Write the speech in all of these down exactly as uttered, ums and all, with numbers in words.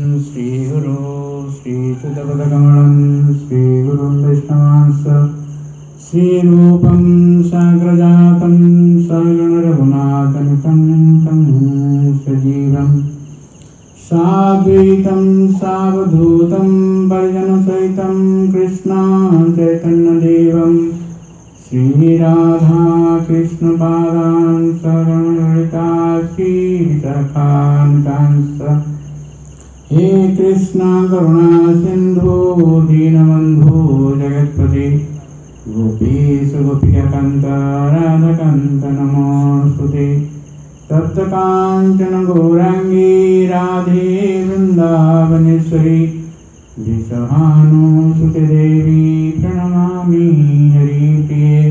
श्रीगुरु श्रीयुतपदकमलं श्रीगुरुं वैष्णवांश्च श्रीरूपं साग्रजातं सगणरघुनाथनितं तं सजीवं साद्वैतं सावधूतं परिजनसहितं कृष्णं चैतन्यदेवं श्रीराधा कृष्णपादान् शरणललिता श्रीसखान्तांश्च हे कृष्ण करुणा सिंधु दीनबंधु जगत्पते गोपीश गोपिकान्त राधाकान्त नमोस्तुते तप्तकाञ्चन गौरांगी राधे वृन्दावनेश्वरी विषहानुसुते देवी प्रणमामि हरिप्रिये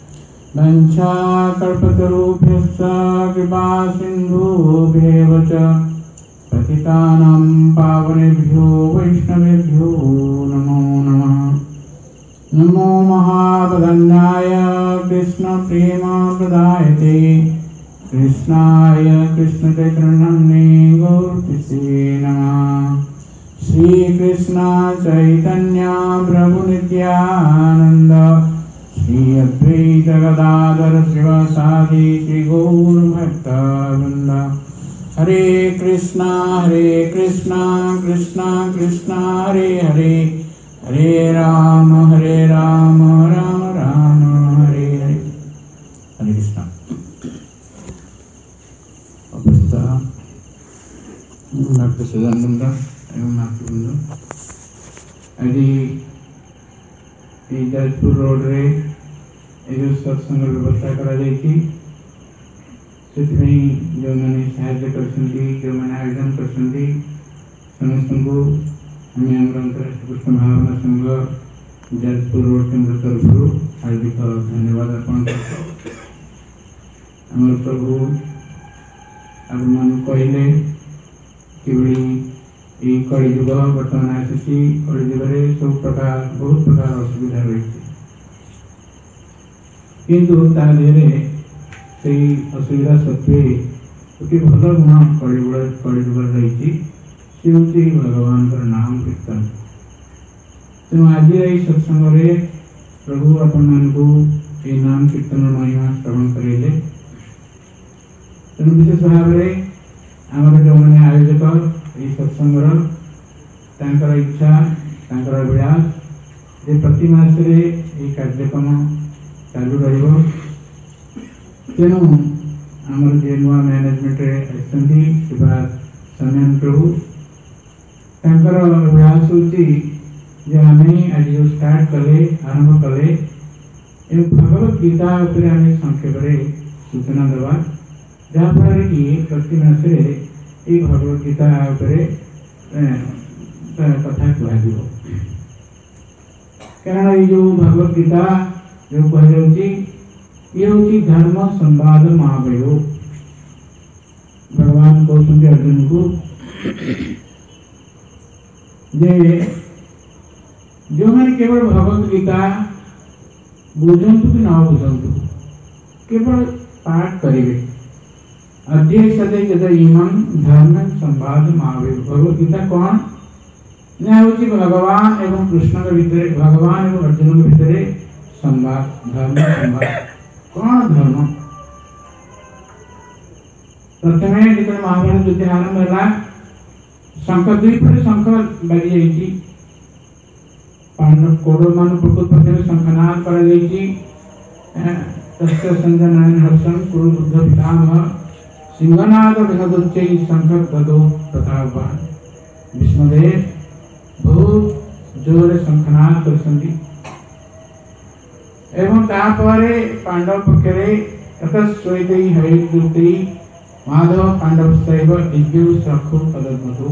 वंशाकल्पतरुभ्यश्च कृपा सिन्धुभ्येव च पतितानां पावनेभ्यो वैष्णवेभ्यो नमो नमः। नमो महावदन्याय कृष्णप्रेमप्रदायते कृष्णाय कृष्णचैतन्यनाम्ने गौरतीर्थे नमः। श्रीकृष्ण चैतन्य प्रभु नित्यानंद श्री अद्वैत गदाधर शिवासादि श्री गौर भक्तवृंद। हरे कृष्णा हरे कृष्णा कृष्णा कृष्णा हरे हरे हरे राम हरे राम राम राम हरे हरे। हरे कृष्णा। भक्त सदानंद एवं मातृवृंद आज जाजपुर रोड रे जो सत्संग व्यवस्था करा जायछि से जो मैंने साहाय्य करछन्ती जो मैंने आयोजन करछन्ती समस्त को हमें अंतरराष्ट्रीय कृष्ण भावना संघ जाजपुर रोड केंद्र तरफ हार्दिक धन्यवाद अर्पण करछो। हमर प्रभु आप मन कहले किभଳି ये कलिजुग बर्तमान आसी कलिजुगे सब प्रकार बहुत प्रकार असुविधा रही किंतु तादेहरे से असुविधा सत्वे गोटे भल गुण कलिजुग रही सी हूँ भगवान नाम कीर्तन। तेणु आज ये सत्संग प्रभु आपण मानू ये नाम कीर्तन महिमा श्रवण करेले। तेणु विशेष भाव में आमर जो मैंने आयोजक ये सत्संग इच्छा अभिलाष जे प्रति मासरे ये कार्यक्रम चालू रहिबो। तेणु आमर जे नुआ मैनेजमेंट आसछन्ती शिवाज सन्यान प्रभु तांकर अभिलाष होची जे आमे आज जो स्टार्ट कले आरंभ कले ए भगवत गीता उपरे आमे संक्षेप रे सूचना देवा जहाँ फल कि प्रति मासरे ये भगवत गीता उपरे कथा कहु कारण ये जो भगवत गीता जो कहु ये हूँ धर्म संवाद महावय भगवान कहते अर्जुन को जे जो मैंने केवल भगवत गीता बुझंतु कि न बुझंतु केवल पाठ करेंगे अध्यय सदे जद इमं धर्म संवाद महावीर भगवत गीता कौन ना हूँ भगवान एवं कृष्ण के भीतर भगवान एवं अर्जुन के भीतर संवाद धर्म संवाद कौन धर्म प्रथमे जो महाभारत युद्ध आरंभ है शंख दुई पटे शंख बाजी जाइए पांडव कौरव मान प्रकृत प्रथम शंखनाद कर संजनायन हर्षण कुरु बुद्ध पितामह सिंहनाद विनोदोच्चै शंख गदो प्रतापवान विष्णुदेव बहुत जोर शंखनाद करछन्ति एवं तापरे पांडव पक्षरे ततस्वैदै हरिद्युक्तै माधव पांडव सैव दिव्यौ सखो पदद्मतु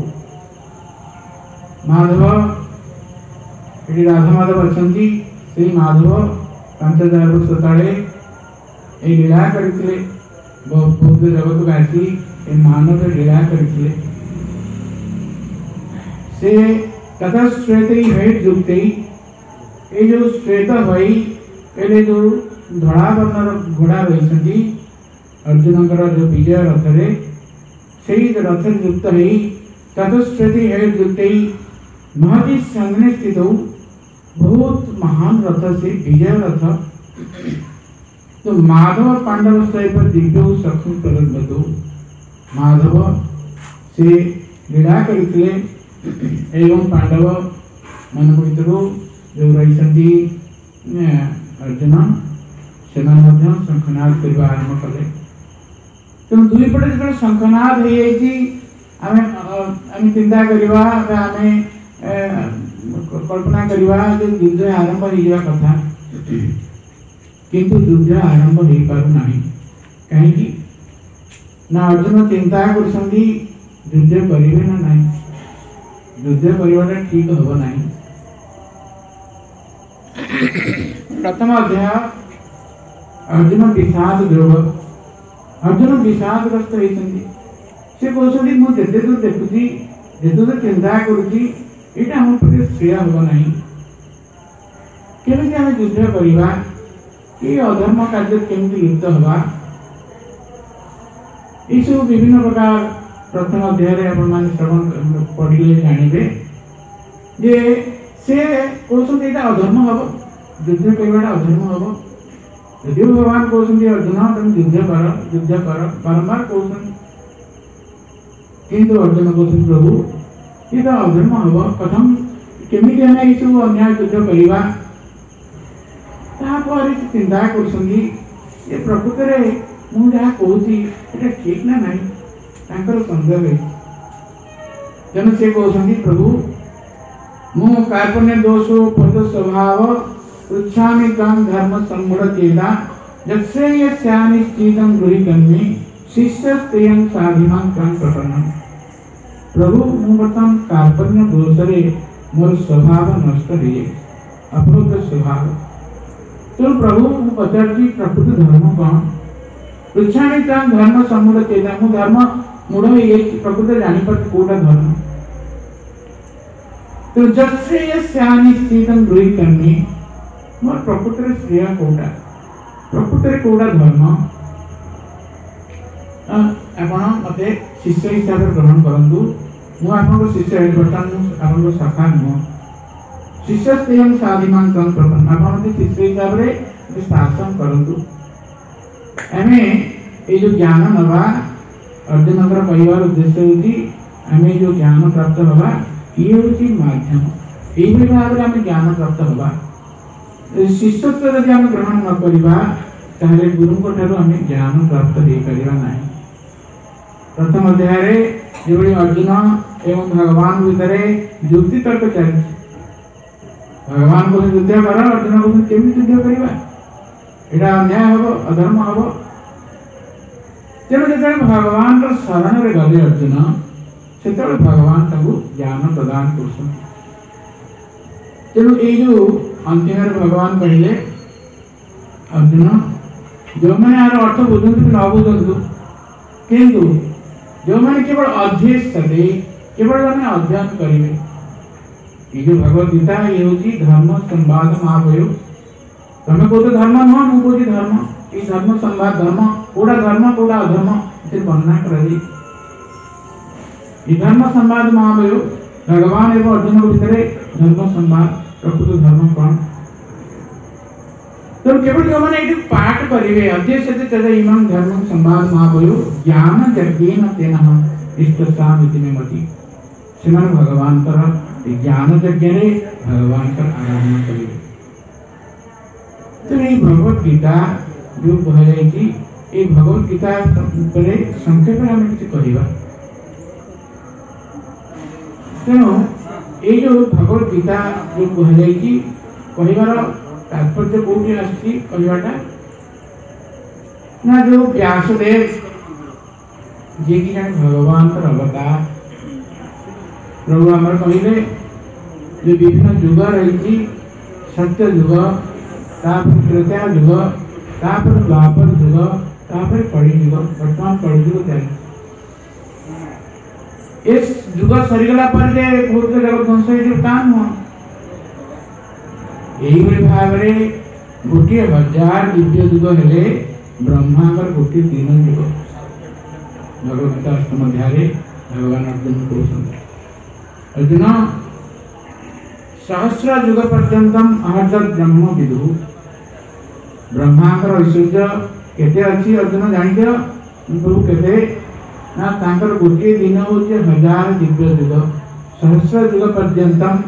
माधव ये राधा माधव अच्छी से माधव पांच हजार वर्ष तले ये लीला करते बहुत जगत को आसी मानव लीला करते से तथा श्वेत हेट जुगते ये जो श्वेत भई पहले जो धड़ा वर्णर घोड़ा रही अर्जुन जो विजय रथ रे से रथ युक्त चतुष्पदी है जुटे महती संघने स्थित बहुत महान रथ से विजय रथ। तो माधव पांडव सहित दिव्य सखी प्रदो माधव से लीला करते एवं पांडव मन भर जो रही अर्जुन से शंखनाद करने आरंभ कले। तेणु दुई पटे जो शंखनाद हो चिंता करवा कल्पना करवा जो युद्ध आरंभ हो कथा किंतु युद्ध आरंभ हो पार ना कहीं ना अर्जुन चिंता कर युद्ध करेंगे ना ना युद्ध करवाटा ठीक हम ना। प्रथम अध्याय अर्जुन विषाद रोग अर्जुन विषादग्रस्त होती से कहते मुझे दूर देखुची जिते दूर चिंता करुँची यहाँ आम पे श्रेय हम ना केमी आम युद्ध करवा कि अधर्म कार्य केमी लिप्त हवा ये सब विभिन्न प्रकार प्रथम अध्याय श्रवण पढ़े जानवे जे से कहते यहाँ अधर्म हम युद्ध करवाटा अधर्म हम। यदि भगवान कहते अर्जुन तुम युद्ध कर युद्ध कर बारंबार कहते किंतु अर्जुन कहते प्रभु ये तो अधर्म हम कथम केमी आम ये सब अन्याय युद्ध करवा चिंता कर प्रकृत में मुझे कहूँ ठीक ना ना संदेह है। तेणु से कहते प्रभु मु कार्पण्य दोष पद स्वभाव पृछामि तम धर्म सम्मूढ़ चेता यस्यानि स्थितं गृहीतन्मे शिष्यस्तेयं साधिमां तं प्रपन्नम्। प्रभु मु बर्तमान कार्पण्य दोष रे मोर स्वभाव नष्ट हो अपरोध स्वभाव। तो प्रभु मु पचारछि प्रकृत धर्म कौन पृछामि तम धर्म सम्मूढ़ चेता मु धर्म मूढ़ हो प्रकृत जानी पर कोटा धर्म। तो यस्यानि स्थितं गृहीतन्मे मोर प्रकृत श्रेय कोटा प्रकृत कोटा धर्म आप मत शिष्य हिसाब से ग्रहण करूँ मुझे शिष्य बर्तमान आप शाखा नुह शिष्य साधिमां तम प्रपन्न आप मत शिष्य हिसाब से शासन करूँ। आम ये जो ज्ञान नवा अर्जुन कहबार उद्देश्य होमें जो ज्ञान प्राप्त हवा ये हूँ माध्यम यही भाव में आम ज्ञान प्राप्त हवा। शिष्यत्व यदि आम ग्रहण न करवा ताहले गुरु आम ज्ञान प्राप्त हो पार ना। प्रथम अध्याय जो अर्जुन एवं भगवान भितर युक्ति तर्क चलती भगवान को युद्ध कर अर्जुन को केमी युद्ध करवा यहाँ अन्याय हम अधर्म हम। तेणु जो भगवान शरण में गले अर्जुन से भगवान ज्ञान प्रदान कर। तेणु ये जो अंतिम भगवान कहले अर्जुन जो मैंने यार अर्थ बुझंतु न बुझंतु किंतु जो मैंने केवल अध्यक्षते केवल मैंने अध्ययन करेंगे ये जो भगवत गीता ये होची धर्म संवाद महाभय तुम्हें कहते धर्म नुह मु कहूँ धर्म ये धर्म संवाद धर्म कोड़ा धर्म कोड़ा अधर्म इसे वर्णना कर धर्म संवाद महाभय भगवान एवं अर्जुन भितर धर्म संवाद प्रकृत धर्म कौन। तो केवल जो मैंने पाठ करेंगे अध्यक्षते इमं धर्म संवाद महाभय ज्ञान यज्ञेन तेन इष्टसामिति में मति से भगवान ज्ञान यज्ञ भगवान का आराधना करेंगे। तो ये भगवत गीता जो कहुई ये भगवत गीता संक्षेप में आम कि कहवा तेणु ये जो भगवत गीता जो कहुई कहबार तात्पर्य कौटी आसवाटा ना जो व्यासदेव जी की जन भगवान अवतार प्रभु आम कहले जो विभिन्न युग रही सत्य युग त्रेता युग द्वापर युग कलि युग बर्तमान कलि युग चल इस युग सरीगला पर जे भूत जगत ध्वंस हो नुह यही भाव में गोटे हजार दिव्य युग हेले ब्रह्मांगर गोटे तीन युग भगवत गीता अष्टम अध्याय भगवान अर्जुन कहते अर्जुन सहस्र युग पर्यंतम अहर्जत ब्रह्म विदु ब्रह्मांकर ऐश्वर्य केते अच्छी अर्जुन जानिद प्रभु केते ना तांकर गोटे दिन होचे हजार दिव्य युग सहस्र युग पर्यंतम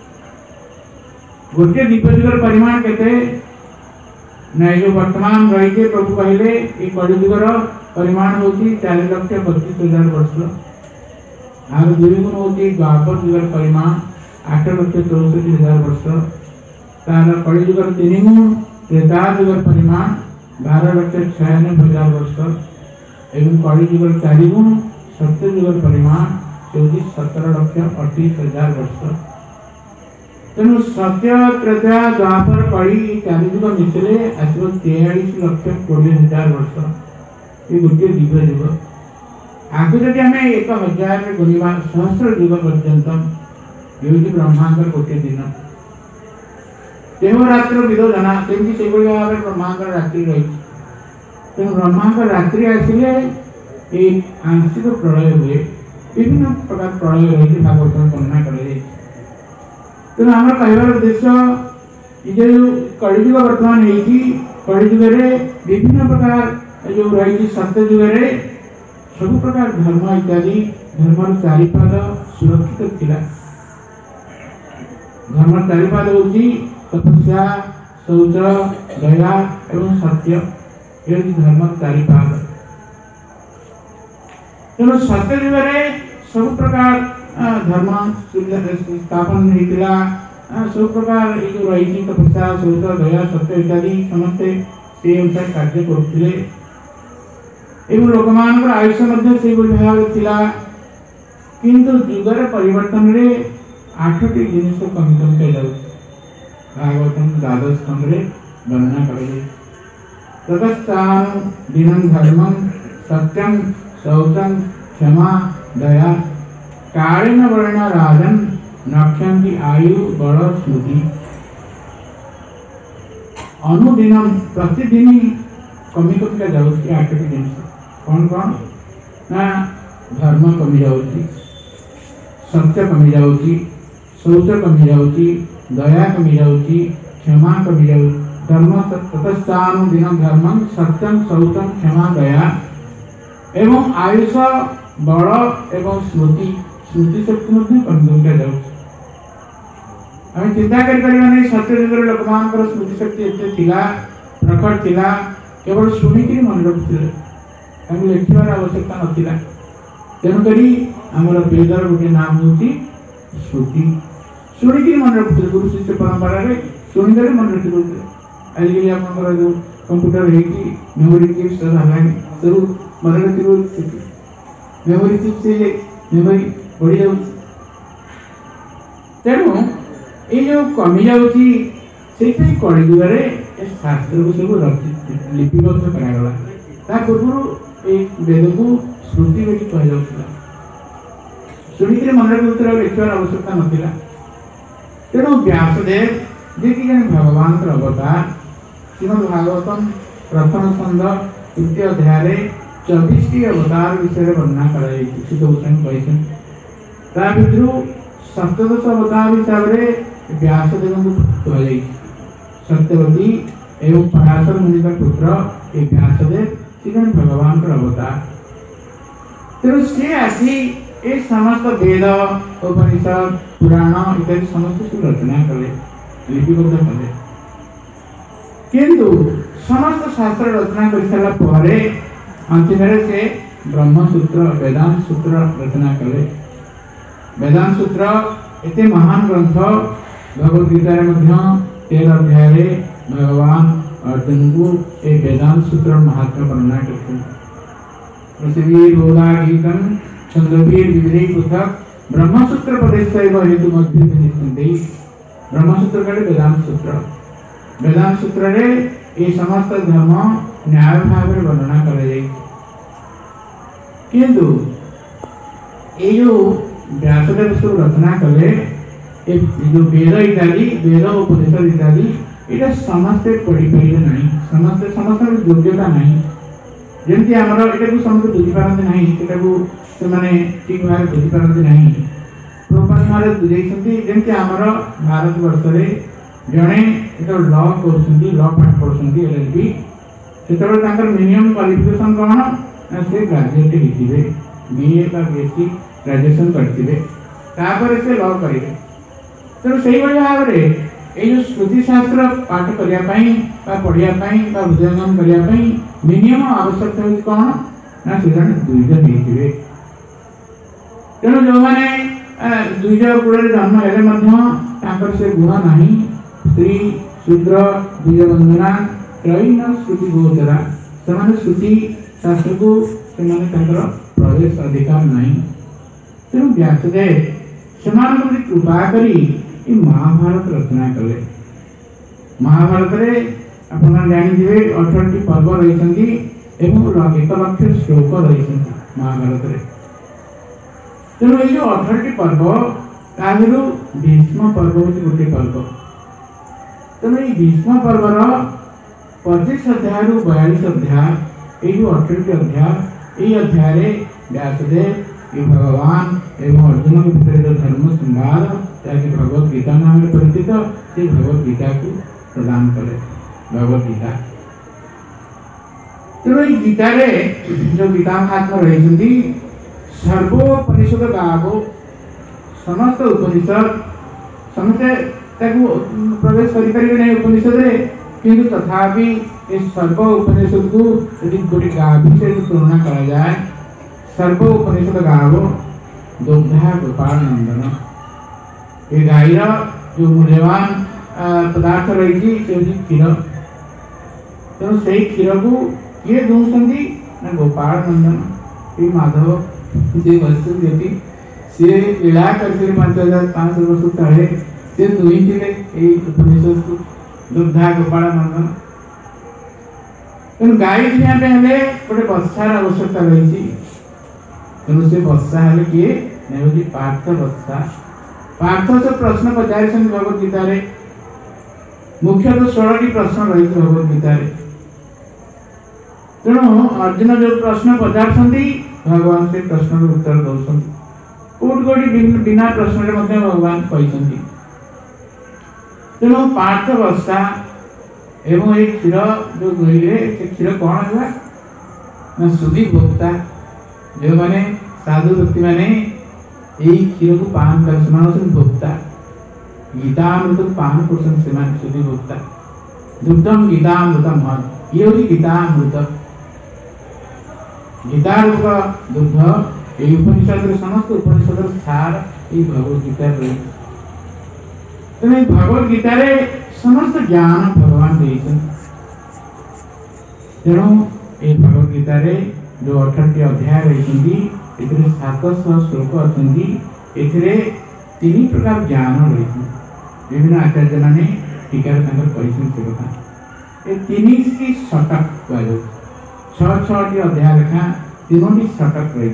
गोटे दिव्य युग परिमाण केते ना जो वर्तमान रही प्रभु कहले ये कलियुगर परिमाण होची चार लक्ष बत्तीस हजार वर्ष आर दुईगुण होची द्वापर युगर परिमाण आठ लक्ष चौसठ हजार वर्ष तार कलियुगर तीन गुण त्रेता युगर परिमाण बारह लक्ष छियानवे हजार वर्ष एवं कलियुगर चार गुण सत्य युगर परिमाण चौबीस सत्रह लक्ष अड़तीस हजार वर्ष तेणु सत्य त्रेता द्वापर कली चार युग मिसले आसो तेयालीस लक्ष कोड़े हजार वर्ष ये गोटे दिव्य युग आगे जब आम एक हजार गुणा सहस्र युग पर्यंत ये ब्रह्मांडर गोटे दिन देवरात्र विदो जना सेमती से भाव में ब्रह्मांडर रात्रि रही तेणु ब्रह्मांडर रात्रि आसिले एक आंशिक प्रलय हुए विभिन्न प्रकार प्रलय रही भागवत में वर्णना कर तेणु आम कहबार उद्देश्य ये जो कलियुग वर्तमान होती कलियुग विभिन्न प्रकार जो रही सत्य युग सब प्रकार धर्म इत्यादि धर्म चारिपाद सुरक्षित थिला धर्म चारिपाद होची तपस्या शौच दया एवं सत्य ये धर्म चारिपाद तेणु सत्य युग सब प्रकार धर्म स्थापन होता सब प्रकार ये जो रही तपस्या शौच दया सत्य इत्यादि समस्ते से अनुसार कार्य करुले एवं लोक मान आयुष से भाव थिला किंतु युगर परिवर्तन रे आठटी जिनिस कमी कमी जाऊ भागवतम द्वादश खंडे वर्णना करे ततस्तानु दिनं धर्मं सत्यं शौचं क्षमा दया कालेन वर्ण राजन नक्षन्ति आयु बल स्मृति अनुदिनम प्रतिदिन कमी कमी जाऊँगी आठटी जिनिस कौन कौन ना धर्म कमी जाऊँगी सत्य कमी जाऊँगी शौच कमी जाऊँगी दया कमी जाऊँगी क्षमा कमी जाऊ धर्म ततस्तानु दिनं धर्मं सत्यं शौचं क्षमा दया एवं आयुष बल एवं स्मृति स्मृति शक्ति कमी कमी जाऊँगी आम चिंता कर सत्य युग लोक मान स्मृति शक्ति एत प्रखर थिला केवल शुणिकी मन रखुले लिखार आवश्यकता नाला तेणुक आमर वेदर गोटे नाम हूँ श्रुति शुणिकी मन रखुले गुरु शिष्य परंपरा शुणिक मन रखी दूसरे आजिकल आप जो कंप्यूटर मेमोरी चिप्स सब मन रखी मेमोरी चिप्स से मेमोरी बढ़ी जाऊँ तेणु ये जो कमी जाऊँगी से कलियुग शास्त्र को सब लिपिबद्ध करागला पूर्व एक वेद को श्रुति बोली कहुला शुणिक मन रखुला लिखार आवश्यकता नाला तेणु व्यासदेव जी कि जन भगवान अवतार श्रीमद भागवतम प्रथम स्कंद तृतीय अध्याय चौबीस टी अवतार विषय वर्णना कर सप्तदश अवतार हिसाब से व्यासदेव को कह सत्यवती एवं पराशर मुनि का पुत्र ये व्यासदेव श्रीजन भगवान अवतार तेणु सी आसी ये समस्त वेद उपनिषद पुराण इत्यादि समस्त सब रचना कले लिपिबद्ध कले किंतु समस्त शास्त्र रचना कर सारा पर अंतिम से ब्रह्मसूत्र वेदांत सूत्र रचना कले वेदांत सूत्र एते महान ग्रंथ भगवद गीता तेरह अध्याय भगवान अर्जुन को एक वेदांत सूत्र महात्मा वर्णना करते हैं पृथ्वी बोधा गीतम छंदोवीर विविधि पृथक ब्रह्मसूत्र प्रदेश हेतु मध्य निश्चिंते ब्रह्मसूत्र का वेदांत सूत्र वेदांत सूत्र रे ये समस्त धर्म न्याय भाव में वर्णना करे किंतु ये जो व्यासदेव सब रचना कले ये जो वेद इत्यादि वेद उपनिषद इत्यादि ये समस्ते पढ़ी पारे ना समस्ते समस्त योग्यता ना जमी आमर यहाँ को समस्त बुझीपारती ना से ठीक भाव बुझीपारती ना प्रपन्न महाराज बुझेइछन्ति जेंति हमर भारत वर्ष रे जणे एतो लॉ करछन्ति लॉ पाठ पढछन्ति एलएलबी सेतबे तांकर मिनिमम क्वालिफिकेशन कोन ना से ग्रेजुएट हिथिबे बीए का बीएससी ग्रेजुएशन करथिबे तापर से लॉ करिवे तो सेही भली भाबरे ए जो श्रुति शास्त्र पाठ करिया पई बा पढिया पई बा हृदयंगम करिया पई मिनिमम आवश्यकता होई कोन ना से जण दुइजन हिथिबे तेणु जो माने दुइजन गुणरे जन्म हेले मध्य तांकर से गुण नाही स्त्री शूद्र द्विजबंधना त्रयीन श्रुति गोचरा से श्रुति शास्त्र को से प्रवेश अधिकार नहीं तेणु व्यासदेव से कृपा करी महाभारत रचना कले महाभारत रे आपण जानिथिबे अठारह पर्व रहिसंती एवं एक लक्ष श्लोक रहिसंती महाभारत रे तेणु ये जो अठारह पर्व ताहिरु भीष्म पर्व होती गोटे पर्व तेणु ये भीष्म पर्वर पच्चीस अध्याय रु बयालीस अध्याय ये जो अठारह अध्याय ये अध्याय व्यासदेव ये भगवान एवं अर्जुन के भितर जो धर्म संवाद ताकि भगवत गीता नाम परिचित से भगवत गीता को प्रदान करे भगवत गीता तेणु ये गीता रे जो गीता महात्मा रही सर्वोपनिषद गावो समस्त उपनिषद समस्ते प्रवेश करें उपनिषद किंतु तथापि ये सर्व उपनिषद को यदि गोटे गाभी से तुलना करा जाए सर्व उपनिषद गावो दुग्धा गोपाल नंदन ये गाईर जो मूल्यवान पदार्थ रही क्षीर तेणु से क्षीर को किए दूसरी ना गोपाल नंदन ये माधव जे वस्तु देती से लीला करके पांच हजार पांच सौ वर्ष तले से दुई थे ये उपनिषद को दुग्धा गोपाल नंदन तेणु गाई दिया हेले गोटे बत्सार आवश्यकता रही तेणु से बत्सा हेले किए नहीं पार्थ बत्सा पार्थ से प्रश्न पचार भगवत गीता रे मुख्यतः षोलह प्रश्न रही भगवत गीता रे तेणु अर्जुन जो प्रश्न पचार भगवान से प्रश्न उत्तर दौरान कोट कोटी बिना प्रश्न भगवान कहते तेणु पार्थ बस्ता एवं ये क्षीर जो दुईले से क्षीर कौन है ना सुधी भोक्ता जो माने साधु व्यक्ति माने यही क्षीर को पान कर भोक्ता गीतामृत को पान कर सुधी भोक्ता दुग्धम गीतामृतम ये होगी गीतामृत गीतार दुग्ध ये उपनिषद समस्त उपनिषद सार ये भगवत गीता रही तेनाली भगवत गीता रे समस्त ज्ञान भगवान देइछन तेणु ये भगवत गीता रे जो अठारह अध्याय रही एथिरे सात सौ श्लोक अछंती एथिरे तीन प्रकार ज्ञान रही विभिन्न आचार्य माने टीका तांकर कहिसन से कथा ए तीन की शतक कहलो छह छह अध्याय लेखा तीनोटी शतक रही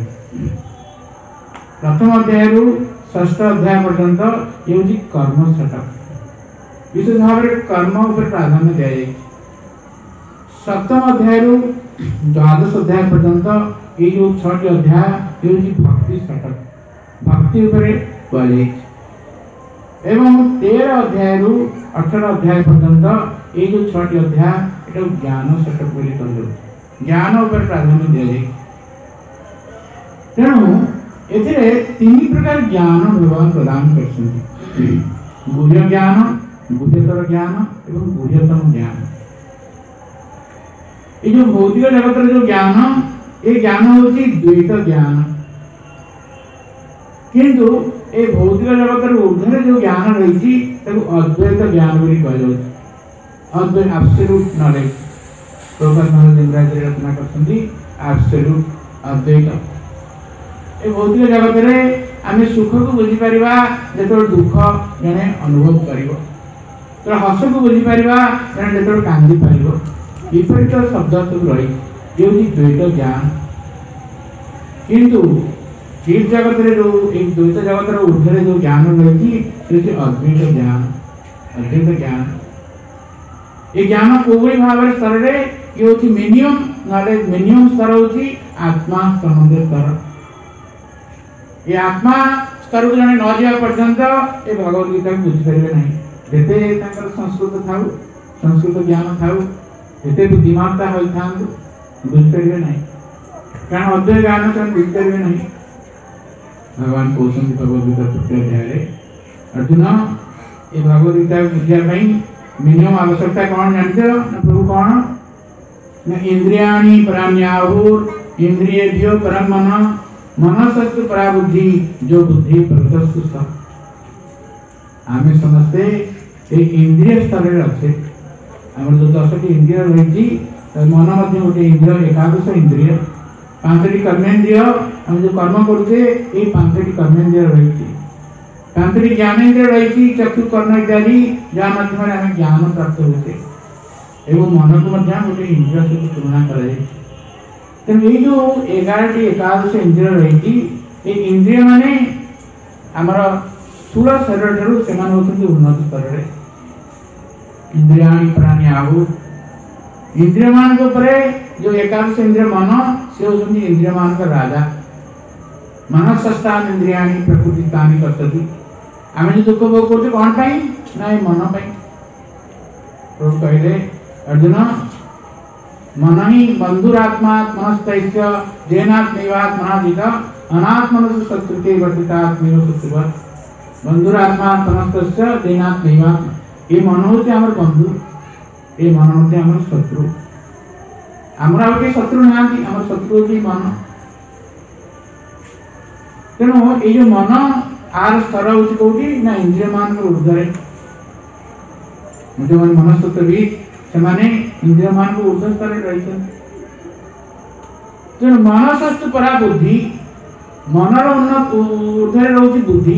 प्रथम अध्याय रु षष्ठ अध्याय पर्यंत ये होची कर्म शतक विशेष भाव में कर्म उपर प्राधान्य दिया जाए सप्तम अध्याय रु द्वादश अध्याय पर्यंत ये जो छठी अध्याय ये होची भक्ति शतक भक्ति ऊपर कहले एवं तेरह अध्याय रु अठारह अध्याय पर्यंत ये जो छठी अध्याय एटा ज्ञान शतक बोली कहलो ज्ञान ऊपर प्राधान्य दिया जाए तेणु एथिरे तीन प्रकार ज्ञान भगवान प्रदान करछन्ति गुह्य ज्ञान गुह्यतर ज्ञान एवं गुह्यतम ज्ञान ये जो भौतिक जगत रे जो ज्ञान ये ज्ञान होची द्वैत ज्ञान किंतु ए भौतिक जगत रे ऊर्ध्व जो ज्ञान रही ताको अद्वैत ज्ञान बोली कहल अद्वैत एब्सोल्यूट नॉलेज प्रभुपाद महाराज इंग्रजी रचना करछन्ति एब्सोल्यूट अद्वैत ए भौतिक जगत रे आमे सुख को बुझी परिबा जेतो दुख जने अनुभव करिवो तो हस को बुझी परिबा जने जेतो कांदी परिबो विपरीत शब्द सब रही ये द्वैत ज्ञान किंतु जीव जगत रे जो एक द्वैत जगत रे ऊर्ध्व जो ज्ञान रही से अद्वैत ज्ञान अद्वैत ज्ञान ये ज्ञान कोई भाव स्तर रे ये होची मिनिमम नॉलेज मिनिमम स्तर होची आत्मा संबंध स्तर ये आत्मा स्तर को जने न जावा पर्यंत ए भगवत गीता को बुझि परिबे नहीं। जेते तांकर संस्कृत थाउ संस्कृत ज्ञान थाउ जेते बुद्धिमानता होई थांदु बुझि परिबे नहीं, कारण अद्वैत ज्ञान से बुझि परिबे नहीं। भगवान कहउछन भगवत गीता तृतीय अध्याय रे अर्जुन ए भगवत गीता बुझिया पई मिनिमम आवश्यकता कौन जानते हो ना प्रभु कौन ना इंद्रियाणि पराण्याहुर इंद्रियेभ्यो परम मन मनसस्तु परा बुद्धि जो बुद्धि परतस्तु स। आमे समस्ते ए इंद्रिय स्तर रे अच्छे हमर जो दसटी इंद्रिय रहिछि मन मध्ये गोटे इंद्रिय एकादश इंद्रिय पांचटी कर्मेंद्रिय हम जो कर्म करूछे ए पांचटी कर्मेंद्रिय रहिछि पांचटी ज्ञानेन्द्रिय रहिछि चक्षु कर्ण इत्यादि जहाँ माध्यम आम ज्ञान प्राप्त होते एवं मन को गोटे इंद्रिय सहित तुलना कर तेणु ये जो एगार एकादश इंद्रिय रही इंद्रिय माने आमर स्थूल शरीर ठारू से उन्नत स्तर इंद्रियाणि प्राणी आहु इंद्रिय मान जो एकादश इंद्रिय मन से होती इंद्रिय मान का राजा मनस्सस्तानि इंद्रियाणि प्रकृतितानि कर्तति आम जो दुख भोग करते कौन पाई ना मन पाई। प्रभु कहले अर्जुन मन ही बंधुरात्मा मनस्तैस्य जेनात्मैवात्मना जित अनात्मनसु शत्रुते वर्तितात्मैव शत्रुवत्। बंधुरात्मा मनस्तस्य जेनात्मैवात्मा ये मन होते हमर बंधु ये मन होते हमर शत्रु हमरा होते शत्रु नांती हमर शत्रु होते मन। तेणु ये जो मन आर स्तर होची कोठी ना इंद्रिय मान को ऊर्ध्वरे जो मन मनस्तत्वविद से माने इंद्रिय मान को ऊर्ध्व स्तर रे रहिछन। तेणु मनसस्तु परा बुद्धि मनर उन्नत ऊर्ध्वरे रहउची बुद्धि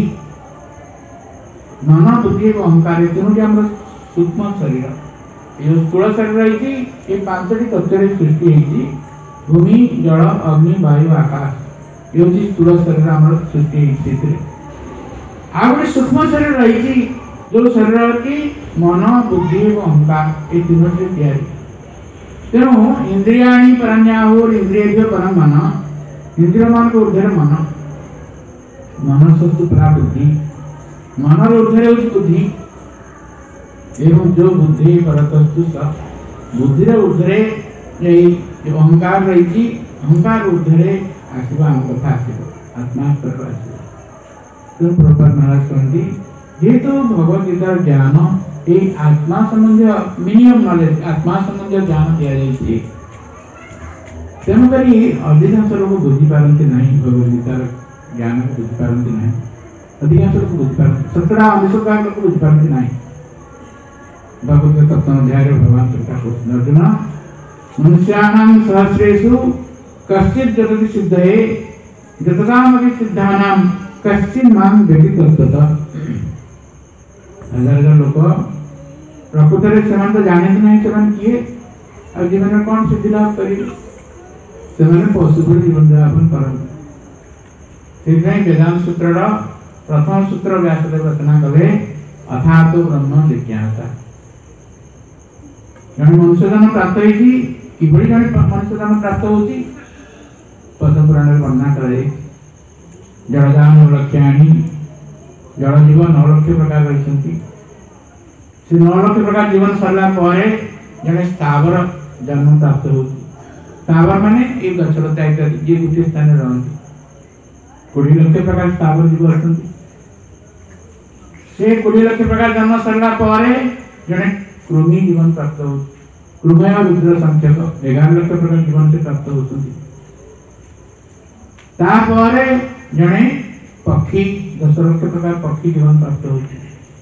मन बुद्धि एवं अहंकार तीनोटी हमर सूक्ष्म शरीर ये स्थूल शरीर रही ये पांचटी तत्व रे सृष्टि हेची भूमि जल अग्नि वायु आकाश ये होची स्थूल शरीर हमर सृष्टि हेची। आ गोटे सूक्ष्म शरीर रही जो शरीर की मन बुद्धि और अहंकार ये तीनों से तैयारी। तेणु इंद्रियाणि पराण्याहुर इंद्रियेभ्यो परम मन इंद्रिय मान को ऊर्ध्वरे मन मनसस्तु परा बुद्धि मनर ऊर्ध्वरे होची बुद्धि एवं जो बुद्धि परतस्तु स बुद्धि रे ऊर्ध्वरे जो अहंकार रही अहंकार ऊर्ध्वरे आसीबा हम कथा आसीबो आत्मा स्तर आसीबो। तो प्रभुपाद महाराज कहते जेहेतु भगवत गीता ज्ञान ये आत्मा संबंधी मिनिमम नॉलेज आत्मा संबंधी ज्ञान दिया जाइए तेणुक अधिकांश लोग बुझी पारती ना भगवत गीतार ज्ञान को बुझी पारती ना अधिकांश लोग बुझी पारती सतरा अनेशत भाग लोग बुझी पारती ना। भगवत गीता सप्तम अध्याय भगवान चर्चा करते अर्जुन मनुष्याणां सहस्रेषु कश्चित् जतति सिद्धये जततामपि सिद्धानां कश्चित् मां व्यतितत्वत। हजार हजार लोक प्रकृत रे सेमान तो जाने नहीं सेमान किए और जीवन में कौन सिद्धि लाभ करेंगे सेमाने पशुपरि जीवन यापन करते। से वेदांत सूत्र प्रथम सूत्र व्यासदेव रचना कले अथातो ब्रह्म जिज्ञासा जन मनुष्य जन्म प्राप्त होती किभଳି जन मनुष्य जन्म प्राप्त होती पद्म पुराण में वर्णना कराए। जलदान लक्ष्याणी जल जीवन नौ लक्ष प्रकार रही से नौ लक्ष प्रकार जीवन सरला जड़े स्थावर जन्म प्राप्त हो स्थावर माने ये गछलता इत्यादि ये गोटे स्थान रहती कोड़ी लक्ष प्रकार स्थावर जीव अच्छा से कोड़ी लक्ष प्रकार जन्म सरला जड़े कृमि जीवन प्राप्त हो कृमय रुद्र संख्यक एगार लक्ष प्रकार जीवन से प्राप्त होती जड़े पक्षी दस लक्ष प्रकार पक्षी जीवन प्राप्त होती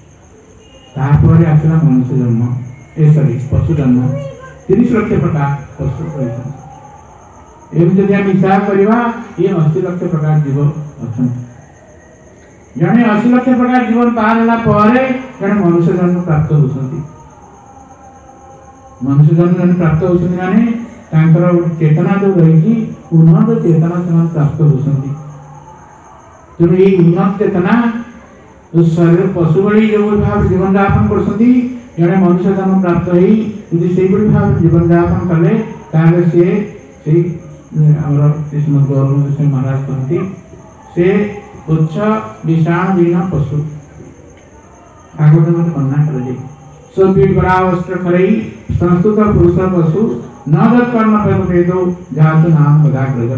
आसला मनुष्य जन्म ए सॉरी पशु जन्म तीस लक्ष प्रकार पशु रही जब हम हिसाब करवा ये अस्सी लक्ष प्रकार जीव अच्छा जड़े अस्सी लक्ष प्रकार जीवन पार होगा जड़े मनुष्य जन्म प्राप्त होती मनुष्य जन्म जन प्राप्त होती माने चेतना जो रही उन्नत चेतना से प्राप्त होती तेणु ये उन्नत चेतना शरीर पशु भली जो भाव जीवन यापन कर जड़े मनुष्य जन्म प्राप्त हो भाव जीवन यापन कले श्रीमद गौरव महाराज कहते से उच्च विषाण दीन पशु भागवत में वर्णना कर जाए सो पीठ बड़ा वस्त्र खरई संस्कृत पुरुष पशु न जत कर्म पर भेदो जातु नाम गदाग्रज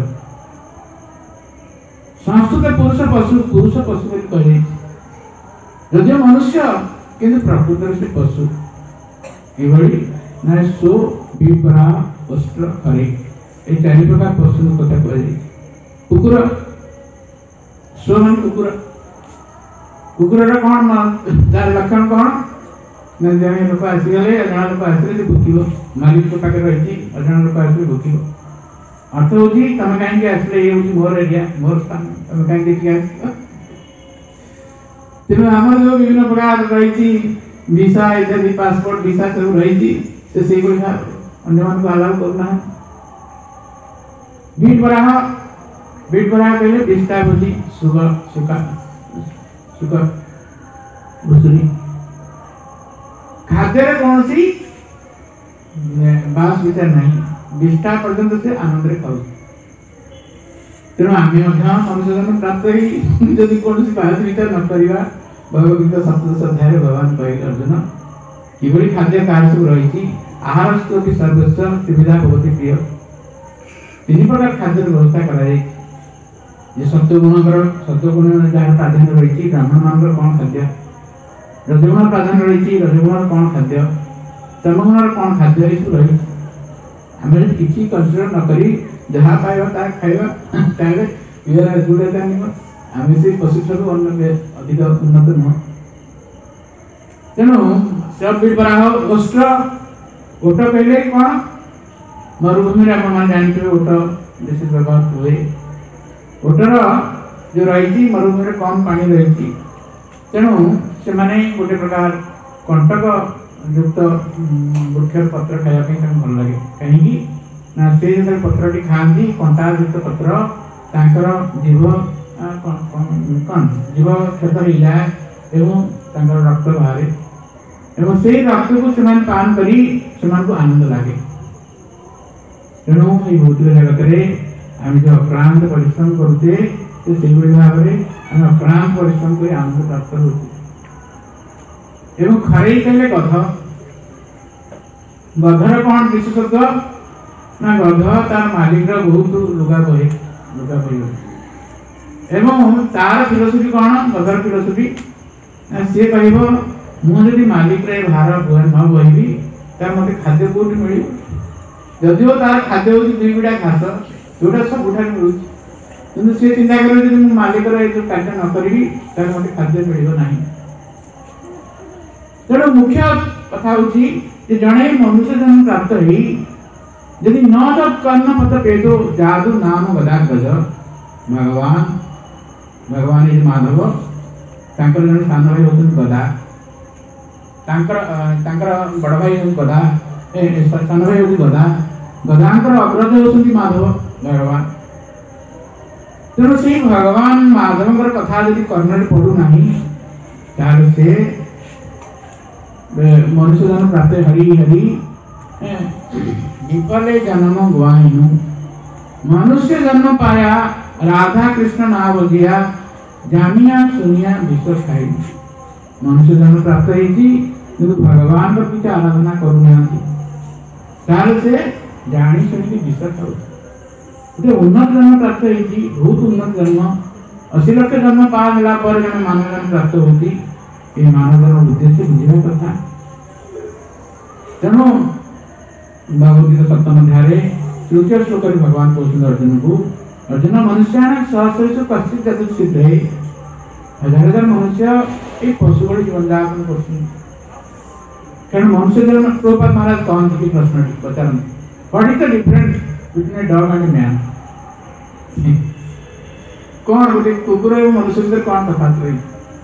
संस्कृत पुरुष पशु पुरुष पशु बोली कहे यदि मनुष्य किंतु प्रकृति से पशु एवरी ना सो पीठ बड़ा वस्त्र खरई ये चार प्रकार पशु कथा कहे कुकुर सो मान कुकुर कुकुर कौन तार लक्षण कौन ना जने लोक आसीगले अजण लोक आसीले भुकिबो मालिक को पाके रही अजण लोक आसीले भुकिबो अर्थ होची तमे काहे के आसीले ये होची मोर एरिया मोर स्थान तमे काहे के आसीले तेनु हमर जो विभिन्न प्रकार रही वीसा इत्यादि पासपोर्ट वीसा सब रही से से कोई अन्य मान को अलाउ करना है बीट बराह बीट बराह पहले विस्तार बुद्धि सुगा सुका सुका बुसुरी खाद्य रे कौन सी बास विचार नहीं विस्तार पर्यंत से आनंद रे खाऊ तेणु आम मनुष्य जन्म प्राप्त ही जदि कौन सी बास विचार न करिवा भगवत सप्त अध्याय भगवान कहले अर्जुन किबरी खाद्य कार्य सब रही आहार स्तोपि सर्वस्व सुविधा भवति प्रिय तीन प्रकार खाद्य व्यवस्था करा जाए ये सत्व गुण सत्व गुण जहाँ प्राधान्य रही ब्राह्मण मान कौन खाद्य रजगुण प्राधान्य रही रजगुण कौन खाद्य तमगुण कौन खाद्य रही आम किसी कन्सिडर न करी जहाँ पाइबा ता खाइबा ताले ये जुड़े जानिबो आम से पशु अधिक उन्नत नुह तेणु सब बीट बराह वस्त्र ओट कहले कौन मरुभूमि आप जानते ओट बेसी व्यवहार हुए ओटर जो रही मरुभूमि कम पानी रही तेणु से गोटे प्रकार कंटक युक्त वृक्ष पत्र खायापी भल लगे कहीं ना से जो पत्र टी खाती कंटा युक्त पत्र तांकर जीव कौन जीव क्षत हिला एवं तांकर रक्त बाहर एवं से रक्त को से पान करी से आनंद लगे तेणु ये भौतिक जगत में आम जो अक्रांत परिश्रम करुचे तो से भाव में आम अक्रांत परिश्रम कर आनंद प्राप्त होते एवं खरई कहले गध गधर कौन विशेषत्व ना गध तार मालिक बहुत लुगा बहे लुगा बहे एवं तार फिलोसफी कौन गधर फिलोसफी सी कह मुझे मालिक रे भार न बहबी तार मत खाद्य कौट मिल जदिव तार खाद्य हो दुई बिड़ा घास जोटा सबुठा मिलूँ कि सी चिंता कर मालिक कार्य न करी मत खाद्य मिल ना तेणु मुख्य कथा हूँ जड़े मनुष्य जन्म प्राप्त ही यदि न जब कर्ण पत पेदो जादू नाम गदाग्रज भगवान भगवान ये माधव तांकर जन सान भाई होते गदा तांकर बड़ भाई हूँ गदा सान भाई हूँ गदा गदांकर अग्रज होती माधव भगवान तेणु से भगवान माधव कथा यदि कर्ण पड़ूना तार से मनुष्य जन्म प्राप्त हरि हरि विफले जन्म गुआइनु मनुष्य जन्म पाया राधा कृष्ण ना बगिया जामिया सुनिया विश्व खाई मनुष्य जन्म प्राप्त होती किंतु भगवान पर किसी आराधना करूना तार से जानी शुणी विश्व खाऊ गोटे उन्नत जन्म प्राप्त होती बहुत उन्नत जन्म अशी लक्ष जन्म पाला जन मानव जन्म प्राप्त होती ये मानव उद्देश्य बुझा कथा तेणु भगवत सप्तम अध्याय तृतीय श्लोक भगवान कहते अर्जुन को अर्जुन मनुष्य सहस्र कश्चित जगत सिद्ध है हजार हजार मनुष्य एक पशु भली जीवन यापन कर मनुष्य जन्म प्रभुपाद महाराज कहते कि प्रश्न पचारती what is the difference between a dog and a man कौन गोटे कुकुर और मनुष्य भीतर कौन तफात रही